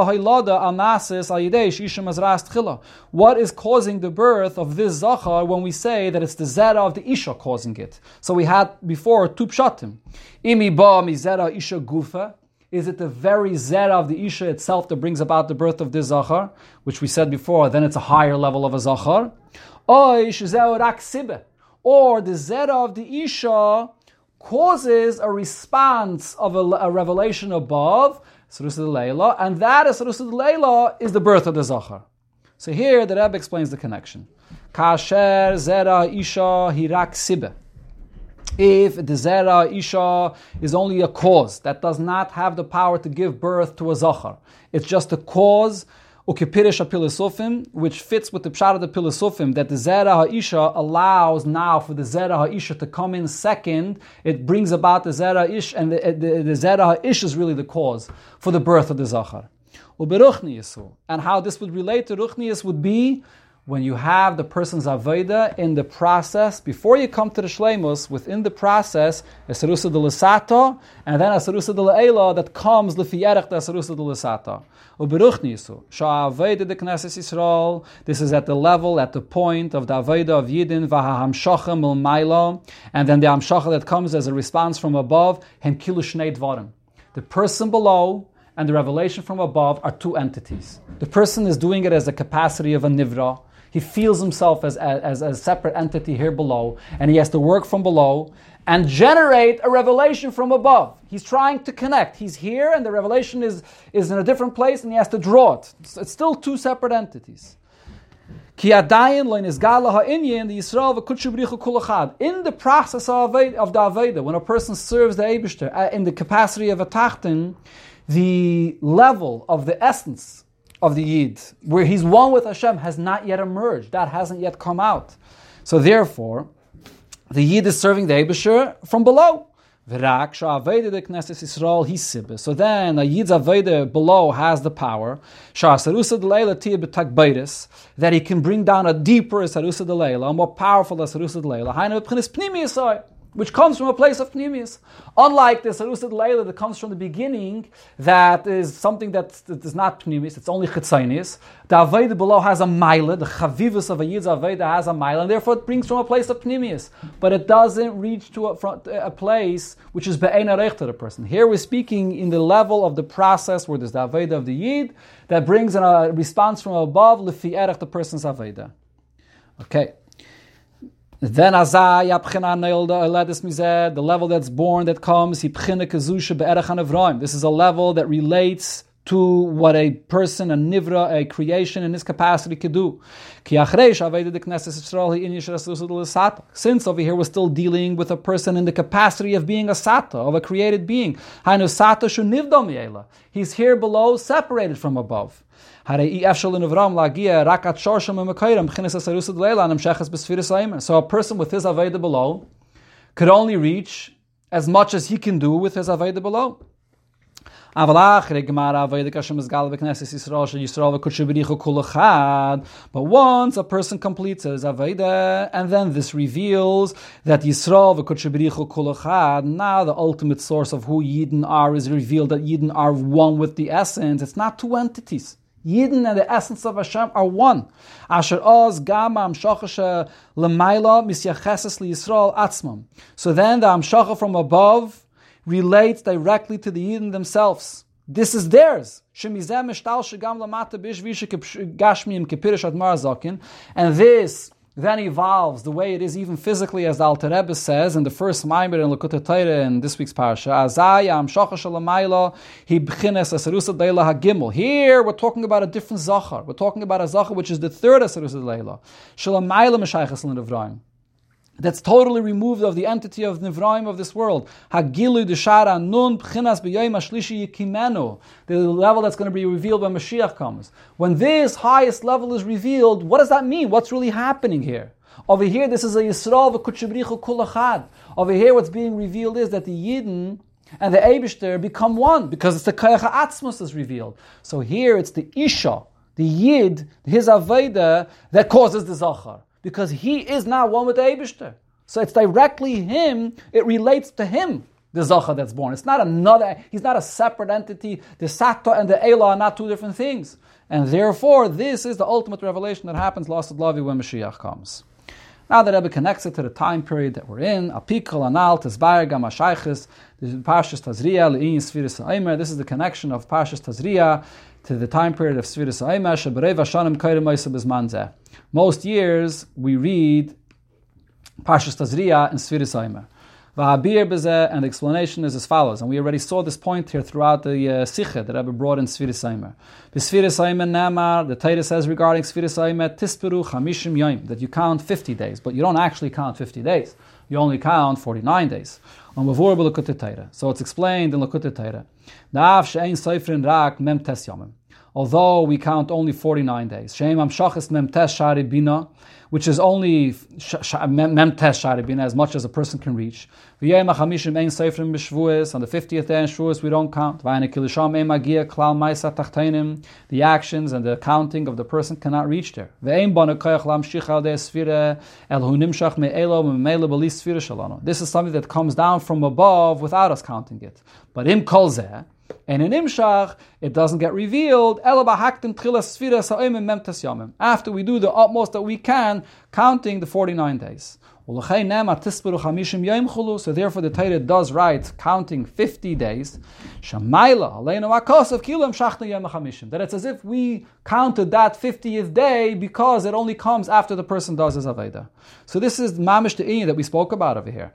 is causing the birth of this Zachar when we say that it's the Zera of the Isha causing it? So we had before two pshatim. Imi ba mi Zera Isha Gufa. Is it the very Zera of the Isha itself that brings about the birth of this Zachar, which we said before, then it's a higher level of a Zachar? Or the Zera of the Isha causes a response of a revelation above, Sarusa Leila, and that Sarusa Leila is the birth of the Zachar. So here the Rebbe explains the connection. Kasher Zera Isha Hirak Sibbe. If the Zera Isha is only a cause that does not have the power to give birth to a Zachar, it's just a cause, Ukipirish Pilasofim, which fits with the Pshat of the Pilasofim, that the Zera Ha'isha allows now for the Zera Ha'isha to come in second. It brings about the Zera Ish, and the Zera Ha'ish is really the cause for the birth of the Zachar. And how this would relate to Ruchnius would be when you have the person's Aveda in the process, before you come to the Shleimus, within the process, a Sarusa de L'Sato, and then a Sarusa de L'Eila that comes L'Fiyerech de Sarusa de L'Sato. Uberuchnisu, Sha'aveda de Knesset Yisrael, this is at the level, at the point of the Aveda of Yidin, V'ha'hamshocha Milmailo, and then the Hamshocha that comes as a response from above, Hem Kilu Shnei Dvarim. The person below and the revelation from above are two entities. The person is doing it as a capacity of a Nivra. He feels himself as a separate entity here below, and he has to work from below and generate a revelation from above. He's trying to connect. He's here, and the revelation is in a different place, and he has to draw it. It's still two separate entities. In the process of the Aveda, when a person serves the Eibishter, in the capacity of a Tachtin, the level of the essence of the Yid, where he's one with Hashem, has not yet emerged. That hasn't yet come out. So therefore, the Yid is serving the Eibusher from below. So then a Yid's Aveda below has the power that he can bring down a deeper Sarusa de Leila, a more powerful Sarusa de Leila, which comes from a place of Pneumius. Unlike the Sarusa de Leila that comes from the beginning, that is something that is not Pneumius, it's only Chitzainis. The Aveda below has a Maila, the Chavivus of a Yid's Aveda has a Maila, and therefore it brings from a place of Pneumius. But it doesn't reach to a place which is Be'ein Arech to the person. Here we're speaking in the level of the process where there's the Aveda of the Yid that brings in a response from above, Lefi Erech, the person's Aveda. Okay. Then the level that's born, that comes, this is a level that relates to what a person, a nivra, a creation in his capacity could do. Since over here we're still dealing with a person in the capacity of being a sata, of a created being. He's here below, separated from above. So a person with his Aveda below could only reach as much as he can do with his Aveda below. But once a person completes his Aveda, and then this reveals that Yisrael v'Kutshabirichu Kulachad, now the ultimate source of who Yidden are is revealed, that Yidden are one with the essence. It's not two entities. Yidden and the essence of Hashem are one. Asher oz gama amshachasha l'mayla misyacheses liYisrael atzmam. So then the amshacha from above relates directly to the Yidden themselves. This is theirs. And this then evolves the way it is even physically, as the Alter Rebbe says in the first Maimer in Lekutei Torah in this week's parsha. Here we're talking about a different Zachar. We're talking about a Zachar which is the third Sarusa Leila. That's totally removed of the entity of Nivraim of this world. Hagilu deshara nun b'chinas b'yom hashlishi yikimenu. The level that's going to be revealed when Mashiach comes. When this highest level is revealed, what does that mean? What's really happening here? Over here, this is a Yisrael v'kutshabrichu kulachad. Over here, what's being revealed is that the Yidden and the Eibishter become one, because it's the Koyach HaAtzmos is revealed. So here, it's the Isha, the Yid, his Aveda, that causes the Zachar. Because he is now one with the Eibishter. So it's directly him, it relates to him, the Zachar that's born. It's not he's not a separate entity. The Sato and the Eila are not two different things. And therefore, this is the ultimate revelation that happens, Lasad Lavi, when Mashiach comes. Now the Rebbe connects it to the time period that we're in, Apikal, Anal, Tezbayer, Gamashaychis, Parshas Tazria, Le'in, Sfiris Ha'omer. This is the connection of Parshas Tazria to the time period of Sfiris Ha'omer, Sheberev Hashanim Kairem Moisa Bizman Zeh. Most years we read Parshas Tazria and Sfiris Ha'omer. And the explanation is as follows. And we already saw this point here throughout the Sikha that Rebbe brought in Sfiras Eimer. B'Sfiras Eimer Namar, the Torah says regarding Sfiras Eimer, Tisperu Chamishim Yom, that you count 50 days, but you don't actually count 50 days. You only count 49 days. So it's explained in Lekutei Torah. Although we count only 49 days, which is only as much as a person can reach. On the 50th day in Shavuos we don't count. The actions and the counting of the person cannot reach there. This is something that comes down from above without us counting it. But im kol zeh, and in Imshach, it doesn't get revealed. After we do the utmost that we can, counting the 49 days. So therefore the Torah does write, counting 50 days, that it's as if we counted that 50th day because it only comes after the person does his Aveda. So this is mamish the inyan that we spoke about over here.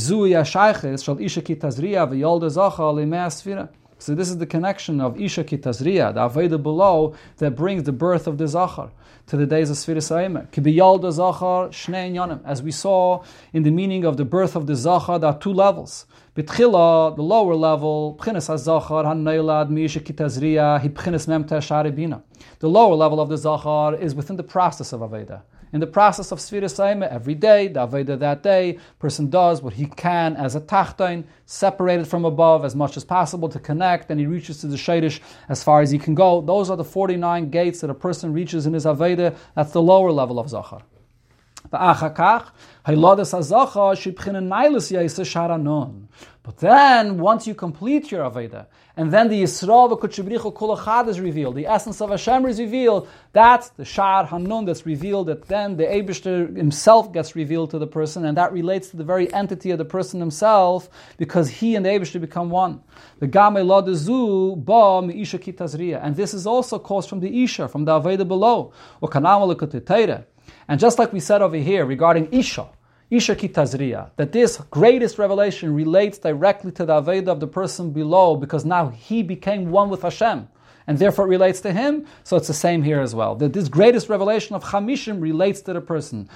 So this is the connection of Isha Kitazriya, the Aveda below, that brings the birth of the Zachar to the days of Sfiras Eimer. Kibiyal the Zachar, Shnei Inyanim. As we saw in the meaning of the birth of the Zachar, there are two levels. B'tchila, the lower level, B'chinas HaZachar, HaNeilad, Misha Kitazriya, Hi B'chinas Memta Sharibina. The lower level of the Zachar is within the process of Aveda. In the process of Sfiras Eimer, every day, the Aveda that day, person does what he can as a tachtain, separated from above as much as possible to connect, and he reaches to the Shadish as far as he can go. Those are the 49 gates that a person reaches in his Aveda. That's the lower level of Zachar. But then, once you complete your Aveda, and then the Yisrael v'Kutshibrichu Kol Echad is revealed, the essence of Hashem is revealed, that's the Sha'ar Hanun that's revealed, that then the Eibishter himself gets revealed to the person, and that relates to the very entity of the person himself, because he and the Eibishter become one. And this is also caused from the Isha, from the Aveda below. And just like we said over here regarding Isha Kitazriya, that this greatest revelation relates directly to the Aveda of the person below, because now he became one with Hashem, and therefore it relates to him. So it's the same here as well, that this greatest revelation of Chamishim relates to the person.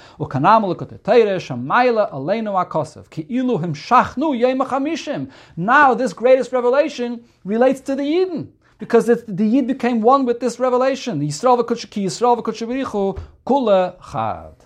Now this greatest revelation relates to the Yidden, because the Yid became one with this revelation. Yisrael v'Kutshibrichu Kula Chad.